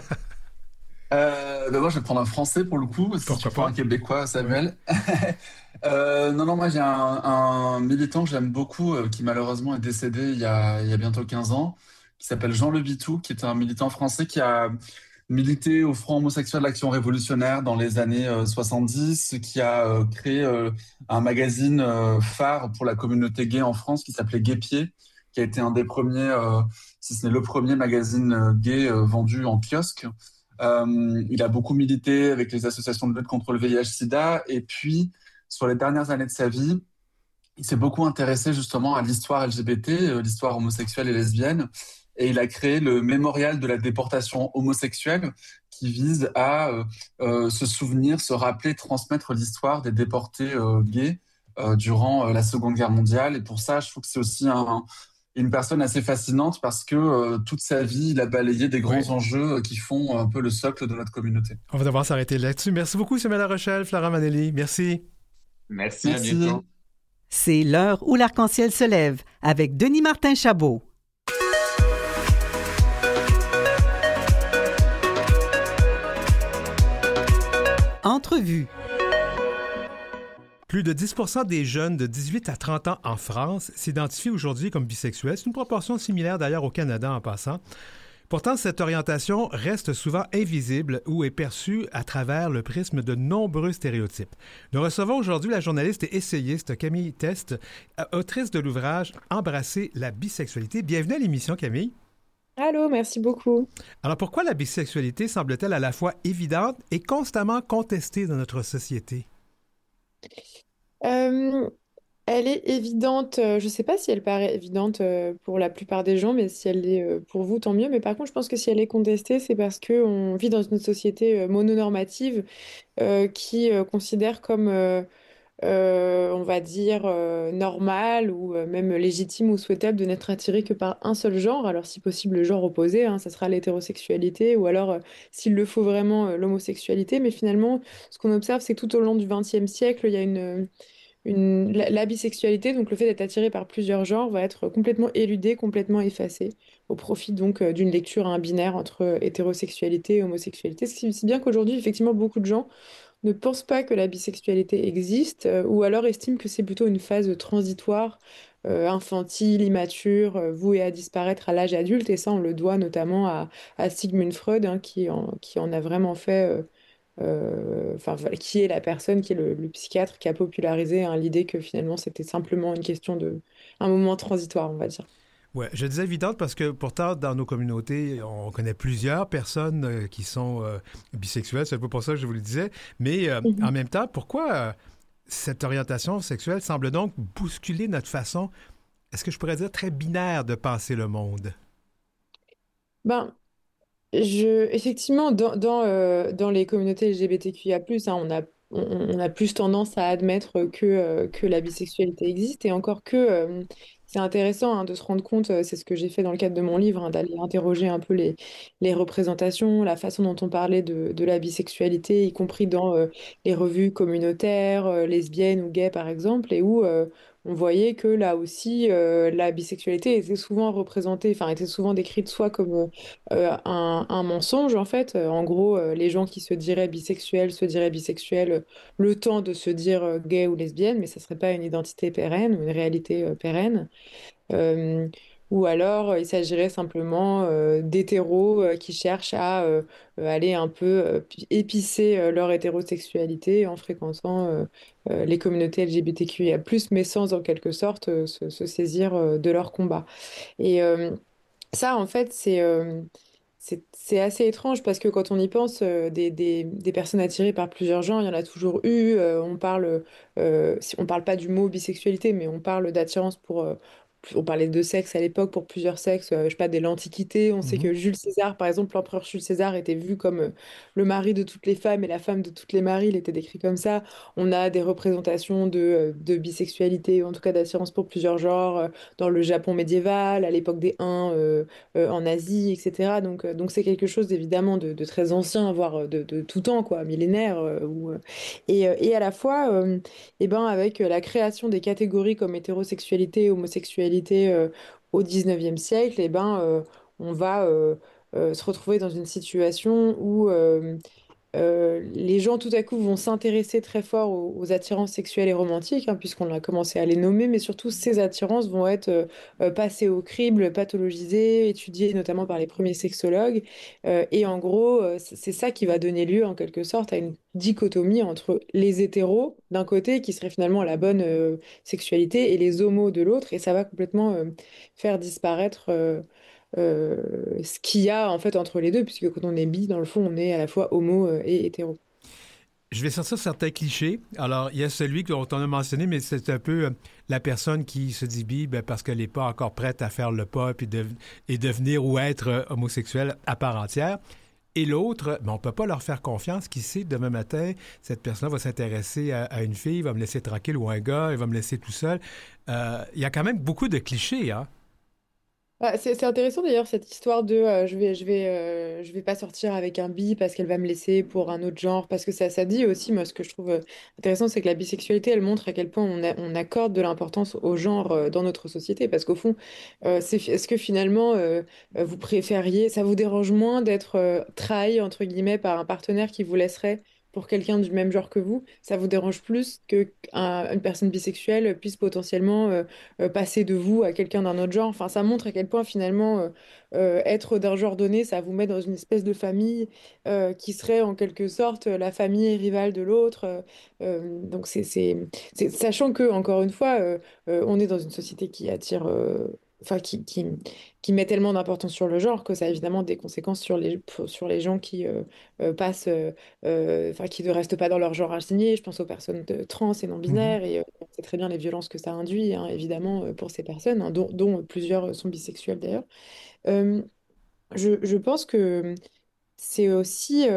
Moi, je vais prendre un français pour le coup, si Pourquoi tu prends pas? un Québécois, Samuel. Non, moi j'ai un militant que j'aime beaucoup, qui malheureusement est décédé il y a bientôt 15 ans, qui s'appelle Jean Le Bitou, qui est un militant français qui a milité au Front homosexuel de l'Action révolutionnaire dans les années 70, qui a créé un magazine phare pour la communauté gay en France qui s'appelait Gay Pied, qui a été un des premiers, si ce n'est le premier magazine gay vendu en kiosque. Il a beaucoup milité avec les associations de lutte contre le VIH/SIDA. Et puis, sur les dernières années de sa vie, il s'est beaucoup intéressé justement à l'histoire LGBT, l'histoire homosexuelle et lesbienne. Et il a créé le mémorial de la déportation homosexuelle qui vise à se souvenir, se rappeler, transmettre l'histoire des déportés gays durant la Seconde Guerre mondiale. Et pour ça, je trouve que c'est aussi une personne assez fascinante parce que toute sa vie, il a balayé des grands Oui. enjeux qui font un peu le socle de notre communauté. On va devoir s'arrêter là-dessus. Merci beaucoup, Samuel La Rochelle, Flora Manelli. Merci. Merci, à Merci. bientôt. C'est l'heure où l'arc-en-ciel se lève avec Denis Martin Chabot. Entrevue. Plus de 10% des jeunes de 18 à 30 ans en France s'identifient aujourd'hui comme bisexuels. C'est une proportion similaire d'ailleurs au Canada en passant. Pourtant, cette orientation reste souvent invisible ou est perçue à travers le prisme de nombreux stéréotypes. Nous recevons aujourd'hui la journaliste et essayiste Camille Test, autrice de l'ouvrage « Embrasser la bisexualité ». Bienvenue à l'émission, Camille. Allô, merci beaucoup. Alors, pourquoi la bisexualité semble-t-elle à la fois évidente et constamment contestée dans notre société? Euh, Elle est évidente, je ne sais pas si elle paraît évidente pour la plupart des gens, mais si elle l'est pour vous, tant mieux. Mais par contre, je pense que si elle est contestée, c'est parce qu'on vit dans une société mononormative qui considère comme, on va dire, normal ou même légitime ou souhaitable de n'être attiré que par un seul genre. Alors, si possible, le genre opposé, hein, ça sera l'hétérosexualité ou alors, s'il le faut vraiment, l'homosexualité. Mais finalement, ce qu'on observe, c'est que tout au long du XXe siècle, il y a la bisexualité, donc le fait d'être attiré par plusieurs genres, va être complètement éludé, complètement effacé, au profit donc d'une lecture à un binaire entre hétérosexualité et homosexualité. Si bien qu'aujourd'hui, effectivement, beaucoup de gens ne pensent pas que la bisexualité existe, ou alors estiment que c'est plutôt une phase transitoire, infantile, immature, vouée à disparaître à l'âge adulte. Et ça, on le doit notamment à Sigmund Freud, hein, qui en a vraiment fait. Enfin, voilà, qui est la personne, qui est le psychiatre qui a popularisé hein, l'idée que finalement c'était simplement une question de un moment transitoire, on va dire. Ouais, je disais évidente parce que pourtant, dans nos communautés, on connaît plusieurs personnes qui sont bisexuelles. C'est un peu pour ça que je vous le disais. Mais en même temps, pourquoi cette orientation sexuelle semble donc bousculer notre façon, est-ce que je pourrais dire, très binaire de penser le monde? Ben, effectivement, dans les communautés LGBTQIA+, hein, on a plus tendance à admettre que la bisexualité existe, et encore que c'est intéressant hein, de se rendre compte, c'est ce que j'ai fait dans le cadre de mon livre, hein, d'aller interroger un peu les représentations, la façon dont on parlait de la bisexualité, y compris dans les revues communautaires, lesbiennes ou gays par exemple, et où on voyait que là aussi, la bisexualité était souvent représentée, enfin était souvent décrite soit comme un mensonge en fait. En gros, les gens qui se diraient bisexuels le temps de se dire gay ou lesbienne, mais ça serait pas une identité pérenne ou une réalité pérenne. Euh, ou alors, il s'agirait simplement d'hétéros qui cherchent à aller un peu épicer leur hétérosexualité en fréquentant les communautés LGBTQIA+, mais sans en quelque sorte se saisir de leur combat. Et ça, en fait, c'est assez étrange parce que quand on y pense, des personnes attirées par plusieurs genres, il y en a toujours eu. On parle pas du mot bisexualité, mais on parle d'attirance pour. On parlait de sexe à l'époque pour plusieurs sexes, je sais pas, dès l'Antiquité. On sait Mhm. que Jules César, par exemple, l'empereur Jules César était vu comme le mari de toutes les femmes et la femme de toutes les maris. Il était décrit comme ça. On a des représentations de bisexualité, ou en tout cas d'attirance pour plusieurs genres, dans le Japon médiéval, à l'époque des Huns. En Asie, etc. Donc c'est quelque chose évidemment de très ancien, voire de tout temps, quoi, millénaire. Et à la fois, eh ben, avec la création des catégories comme hétérosexualité, homosexualité au 19e siècle, eh ben, on va se retrouver dans une situation où les gens tout à coup vont s'intéresser très fort aux attirances sexuelles et romantiques, hein, puisqu'on a commencé à les nommer, mais surtout ces attirances vont être passées au crible, pathologisées, étudiées notamment par les premiers sexologues. Et en gros, c'est ça qui va donner lieu en quelque sorte à une dichotomie entre les hétéros d'un côté, qui serait finalement la bonne sexualité, et les homos de l'autre, et ça va complètement faire disparaître ce qu'il y a en fait entre les deux, puisque quand on est bi, dans le fond, on est à la fois homo et hétéro. Je vais sortir certains clichés. Alors, il y a celui qu'on a mentionné, mais c'est un peu la personne qui se dit bi ben, parce qu'elle n'est pas encore prête à faire le pas et devenir ou être homosexuelle à part entière. Et l'autre, ben, on ne peut pas leur faire confiance. Qui sait, demain matin, cette personne va s'intéresser à une fille, va me laisser tranquille, ou un gars, il va me laisser tout seul. Il y a quand même beaucoup de clichés, hein? Ah, c'est intéressant d'ailleurs cette histoire de je vais pas sortir avec un bi parce qu'elle va me laisser pour un autre genre, parce que ça dit aussi, moi ce que je trouve intéressant, c'est que la bisexualité elle montre à quel point on accorde de l'importance au genre dans notre société, parce qu'au fond est-ce que finalement vous préfériez, ça vous dérange moins d'être trahi entre guillemets par un partenaire qui vous laisserait pour quelqu'un du même genre que vous, ça vous dérange plus que une personne bisexuelle puisse potentiellement passer de vous à quelqu'un d'un autre genre. Enfin, ça montre à quel point finalement être d'un genre donné, ça vous met dans une espèce de famille qui serait en quelque sorte la famille rivale de l'autre. Donc sachant que encore une fois, on est dans une société qui attire. Enfin, qui met tellement d'importance sur le genre que ça a évidemment des conséquences sur les gens qui passent, enfin, qui ne restent pas dans leur genre assigné. Je pense aux personnes trans et Mhm. non-binaires, et on sait très bien les violences que ça induit, hein, évidemment, pour ces personnes, hein, dont plusieurs sont bisexuels d'ailleurs. Euh, je pense que c'est aussi,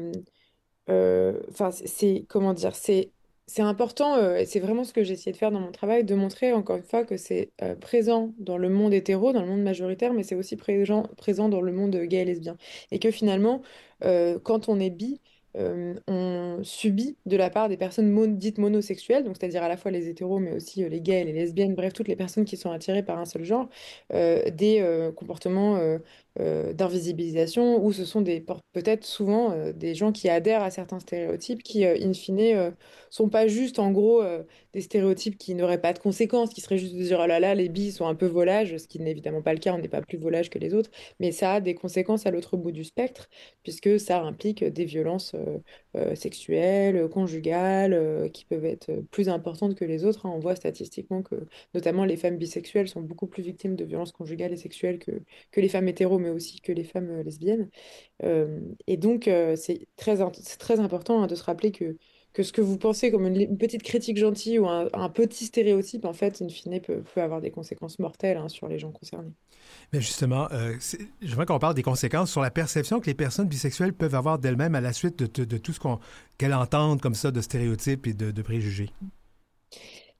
enfin, comment dire, c'est important, et c'est vraiment ce que j'ai essayé de faire dans mon travail, de montrer encore une fois que c'est présent dans le monde hétéro, dans le monde majoritaire, mais c'est aussi présent dans le monde gay et lesbien. Et que finalement, quand on est bi, on subit de la part des personnes dites monosexuelles, donc c'est-à-dire à la fois les hétéros, mais aussi les gays et les lesbiennes, bref, toutes les personnes qui sont attirées par un seul genre, des comportements d'invisibilisation, où ce sont peut-être souvent des gens qui adhèrent à certains stéréotypes qui, in fine, sont pas juste en gros des stéréotypes qui n'auraient pas de conséquences, qui seraient juste de dire oh là là, les billes sont un peu volages, ce qui n'est évidemment pas le cas, on n'est pas plus volage que les autres, mais ça a des conséquences à l'autre bout du spectre, puisque ça implique des violences sexuelles, conjugales, qui peuvent être plus importantes que les autres, hein. On voit statistiquement que notamment les femmes bisexuelles sont beaucoup plus victimes de violences conjugales et sexuelles que les femmes hétéros, mais aussi que les femmes lesbiennes. Et donc, c'est très important hein, de se rappeler que ce que vous pensez comme une petite critique gentille ou un petit stéréotype, en fait, in fine, peut avoir des conséquences mortelles hein, sur les gens concernés. Mais justement, j'aimerais qu'on parle des conséquences sur la perception que les personnes bisexuelles peuvent avoir d'elles-mêmes à la suite de tout ce qu'elles entendent comme ça de stéréotypes et de préjugés.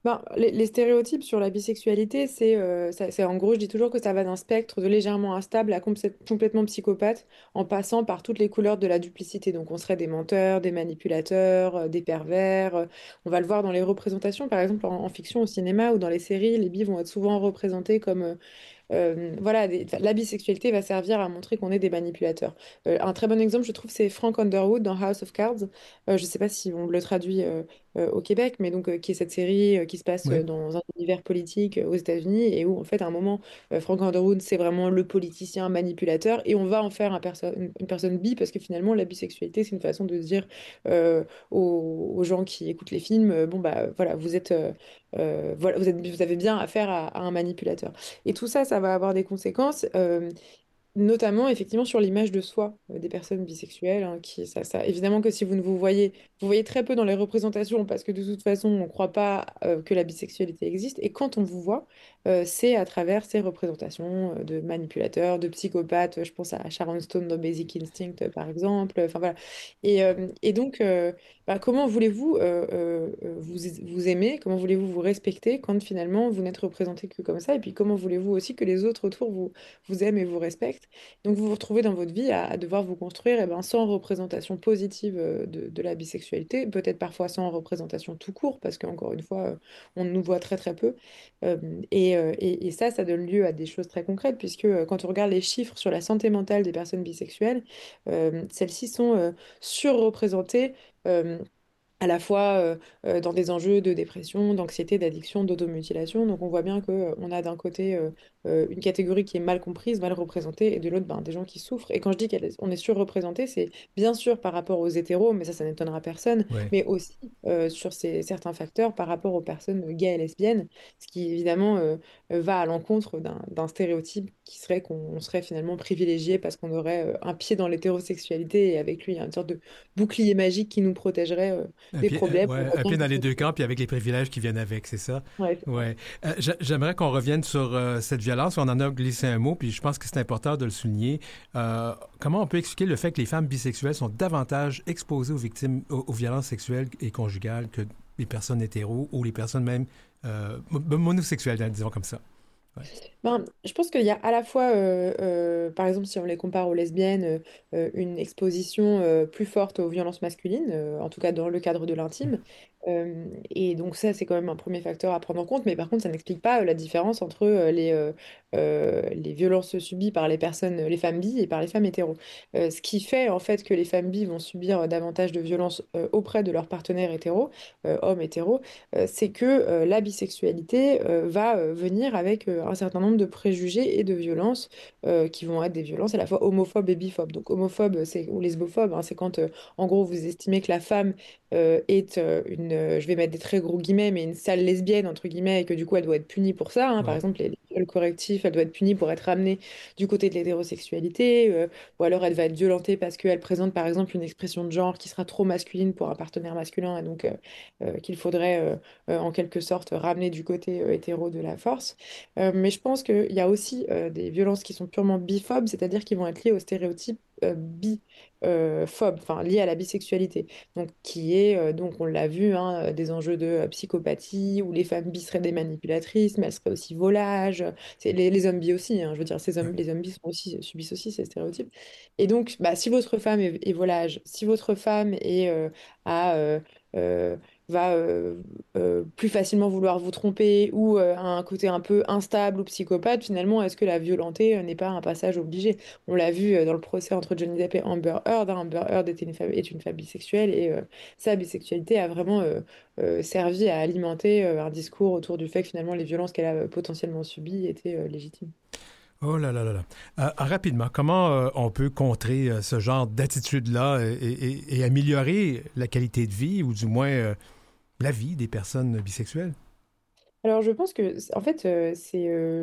Ben, les stéréotypes sur la bisexualité, c'est en gros, je dis toujours que ça va d'un spectre de légèrement instable à complètement psychopathe, en passant par toutes les couleurs de la duplicité. Donc, on serait des menteurs, des manipulateurs, des pervers. On va le voir dans les représentations, par exemple en fiction, au cinéma ou dans les séries, les bi vont être souvent représentés comme voilà, la bisexualité va servir à montrer qu'on est des manipulateurs. Un très bon exemple, je trouve, c'est Frank Underwood dans House of Cards. Je ne sais pas si on le traduit au Québec, mais donc qui est cette série qui se passe Oui. dans un univers politique aux États-Unis et où en fait à un moment Frank Underwood c'est vraiment le politicien manipulateur et on va en faire une personne bi parce que finalement la bisexualité c'est une façon de dire aux gens qui écoutent les films bon bah voilà voilà vous avez bien affaire à un manipulateur. Et tout ça, ça va avoir des conséquences. Notamment, effectivement, sur l'image de soi des personnes bisexuelles, hein, évidemment que si vous voyez très peu dans les représentations parce que de toute façon, on ne croit pas que la bisexualité existe. Et quand on vous voit, c'est à travers ces représentations de manipulateurs, de psychopathes. Je pense à Sharon Stone dans Basic Instinct, par exemple. Enfin voilà. Et donc, bah, comment voulez-vous vous aimer? Comment voulez-vous vous respecter quand finalement vous n'êtes représenté que comme ça? Et puis comment voulez-vous aussi que les autres autour vous aiment et vous respectent? Donc vous vous retrouvez dans votre vie à devoir vous construire eh ben, sans représentation positive de la bisexualité, peut-être parfois sans représentation tout court, parce qu'encore une fois, on nous voit très très peu. Euh, et ça donne lieu à des choses très concrètes, puisque quand on regarde les chiffres sur la santé mentale des personnes bisexuelles, celles-ci sont surreprésentées. À la fois dans des enjeux de dépression, d'anxiété, d'addiction, d'automutilation. Donc on voit bien que on a d'un côté une catégorie qui est mal comprise, mal représentée, et de l'autre ben, des gens qui souffrent. Et quand je dis qu'on est surreprésenté, c'est bien sûr par rapport aux hétéros, mais ça n'étonnera personne, Oui. mais aussi sur certains facteurs par rapport aux personnes gays et lesbiennes, ce qui évidemment va à l'encontre d'un stéréotype qui serait qu'on serait finalement privilégié parce qu'on aurait un pied dans l'hétérosexualité et avec lui une sorte de bouclier magique qui nous protégerait des problèmes. On Ouais, voit un bien pied que dans les deux camps, puis avec les privilèges qui viennent avec, c'est ça? ouais, c'est ça. Ouais. J'aimerais qu'on revienne sur cette violence. On en a glissé un mot, puis je pense que c'est important de le souligner. Comment on peut expliquer le fait que les femmes bisexuelles sont davantage exposées aux victimes, aux violences sexuelles et conjugales que les personnes hétéros ou les personnes même monosexuelles, disons comme ça? Ouais. Ben, je pense qu'il y a à la fois, par exemple, si on les compare aux lesbiennes, une exposition plus forte aux violences masculines, en tout cas dans le cadre de l'intime. Et donc ça, c'est quand même un premier facteur à prendre en compte. Mais par contre, ça n'explique pas la différence entre les violences subies par les personnes, les femmes bi et par les femmes hétéros. Ce qui fait en fait que les femmes bi vont subir davantage de violences auprès de leurs partenaires hétéros, hommes hétéros, c'est que la bisexualité va venir avec un certain nombre de préjugés et de violences qui vont être des violences à la fois homophobes et biphobes. Donc homophobe ou lesbophobes, hein, c'est quand en gros vous estimez que la femme est je vais mettre des très gros guillemets, mais une sale lesbienne entre guillemets et que du coup elle doit être punie pour ça, hein. Par Ouais. exemple les viols correctifs, elle doit être punie pour être ramenée du côté de l'hétérosexualité, ou alors elle va être violentée parce qu'elle présente par exemple une expression de genre qui sera trop masculine pour un partenaire masculin et donc qu'il faudrait en quelque sorte ramener du côté hétéro de la force. Mais je pense qu'il y a aussi des violences qui sont purement biphobes, c'est-à-dire qui vont être liées au stéréotype biphobe, enfin lié à la bisexualité. Donc qui est, donc on l'a vu, hein, des enjeux de psychopathie, où les femmes bi seraient des manipulatrices, mais elles seraient aussi volages. C'est les hommes bi aussi, hein, je veux dire, les hommes bi subissent aussi ces stéréotypes. Et donc, bah, si votre femme est volage, si votre femme est, a, euh, va plus facilement vouloir vous tromper ou a un côté un peu instable ou psychopathe, finalement, est-ce que la violenter n'est pas un passage obligé? On l'a vu dans le procès entre Johnny Depp et Amber Heard, hein. Amber Heard est une femme bisexuelle et sa bisexualité a vraiment servi à alimenter un discours autour du fait que finalement les violences qu'elle a potentiellement subies étaient légitimes. Oh là là là là. Rapidement, comment on peut contrer ce genre d'attitude-là et améliorer la qualité de vie ou du moins la vie des personnes bisexuelles? Alors je pense que en fait c'est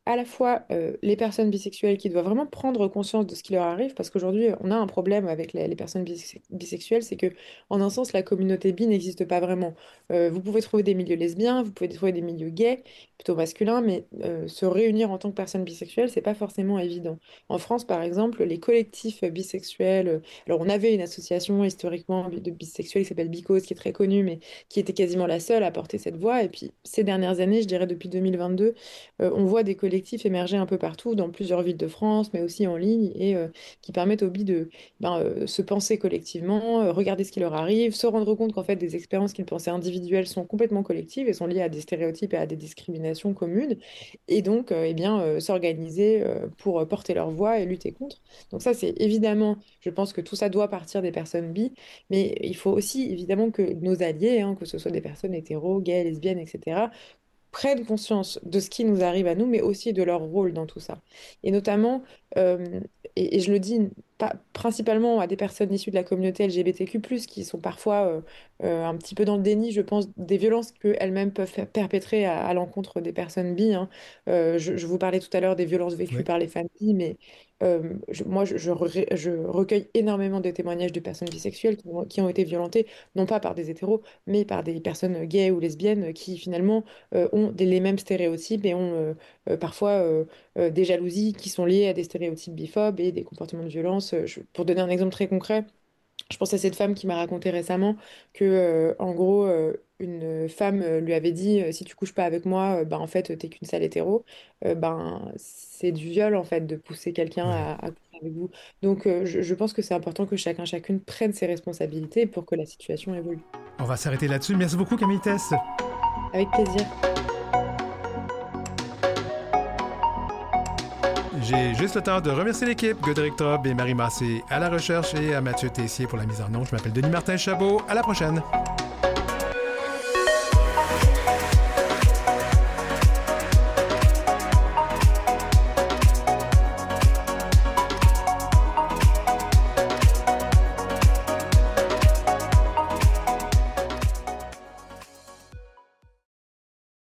à la fois les personnes bisexuelles qui doivent vraiment prendre conscience de ce qui leur arrive, parce qu'aujourd'hui, on a un problème avec les personnes bisexuelles, c'est que, en un sens, la communauté bi n'existe pas vraiment. Vous pouvez trouver des milieux lesbiens, vous pouvez trouver des milieux gays, plutôt masculins, mais se réunir en tant que personne bisexuelle, c'est pas forcément évident. En France, par exemple, les collectifs bisexuels, alors on avait une association historiquement de bisexuels qui s'appelle Bicos, qui est très connue, mais qui était quasiment la seule à porter cette voix. Et puis ces dernières années, je dirais depuis 2022, on voit des collectifs émerger un peu partout, dans plusieurs villes de France, mais aussi en ligne, et qui permettent aux bi de se penser collectivement, regarder ce qui leur arrive, se rendre compte qu'en fait des expériences qu'ils pensaient individuelles sont complètement collectives et sont liées à des stéréotypes et à des discriminations communes, et donc s'organiser pour porter leur voix et lutter contre. Donc ça, c'est évidemment, je pense que tout ça doit partir des personnes bi, mais il faut aussi évidemment que nos alliés, hein, que ce soit des personnes hétéros, gays, lesbiennes, etc., prennent conscience de ce qui nous arrive à nous, mais aussi de leur rôle dans tout ça. Et notamment, euh, et je le dis pas, principalement à des personnes issues de la communauté LGBTQ+, qui sont parfois un petit peu dans le déni, je pense, des violences qu'elles-mêmes peuvent perpétrer à l'encontre des personnes bi, hein. Je vous parlais tout à l'heure des violences vécues Oui. par les femmes bi, mais je recueille énormément de témoignages de personnes bisexuelles qui ont été violentées, non pas par des hétéros, mais par des personnes gays ou lesbiennes qui finalement ont les mêmes stéréotypes et ont parfois des jalousies qui sont liées à des stéréotypes biphobes et des comportements de violence. Pour donner un exemple très concret, je pense à cette femme qui m'a raconté récemment que, en gros, une femme lui avait dit si tu couches pas avec moi, ben, en fait, t'es qu'une sale hétéro. Ben, c'est du viol, en fait, de pousser quelqu'un Ouais. à coucher avec vous. Donc, je pense que c'est important que chacun, chacune prenne ses responsabilités pour que la situation évolue. On va s'arrêter là-dessus. Merci beaucoup, Camille Tess. Avec plaisir. J'ai juste le temps de remercier l'équipe, Godéric Traub et Marie Massé à la recherche et à Mathieu Tessier pour la mise en onde. Je m'appelle Denis Martin Chabot. À la prochaine.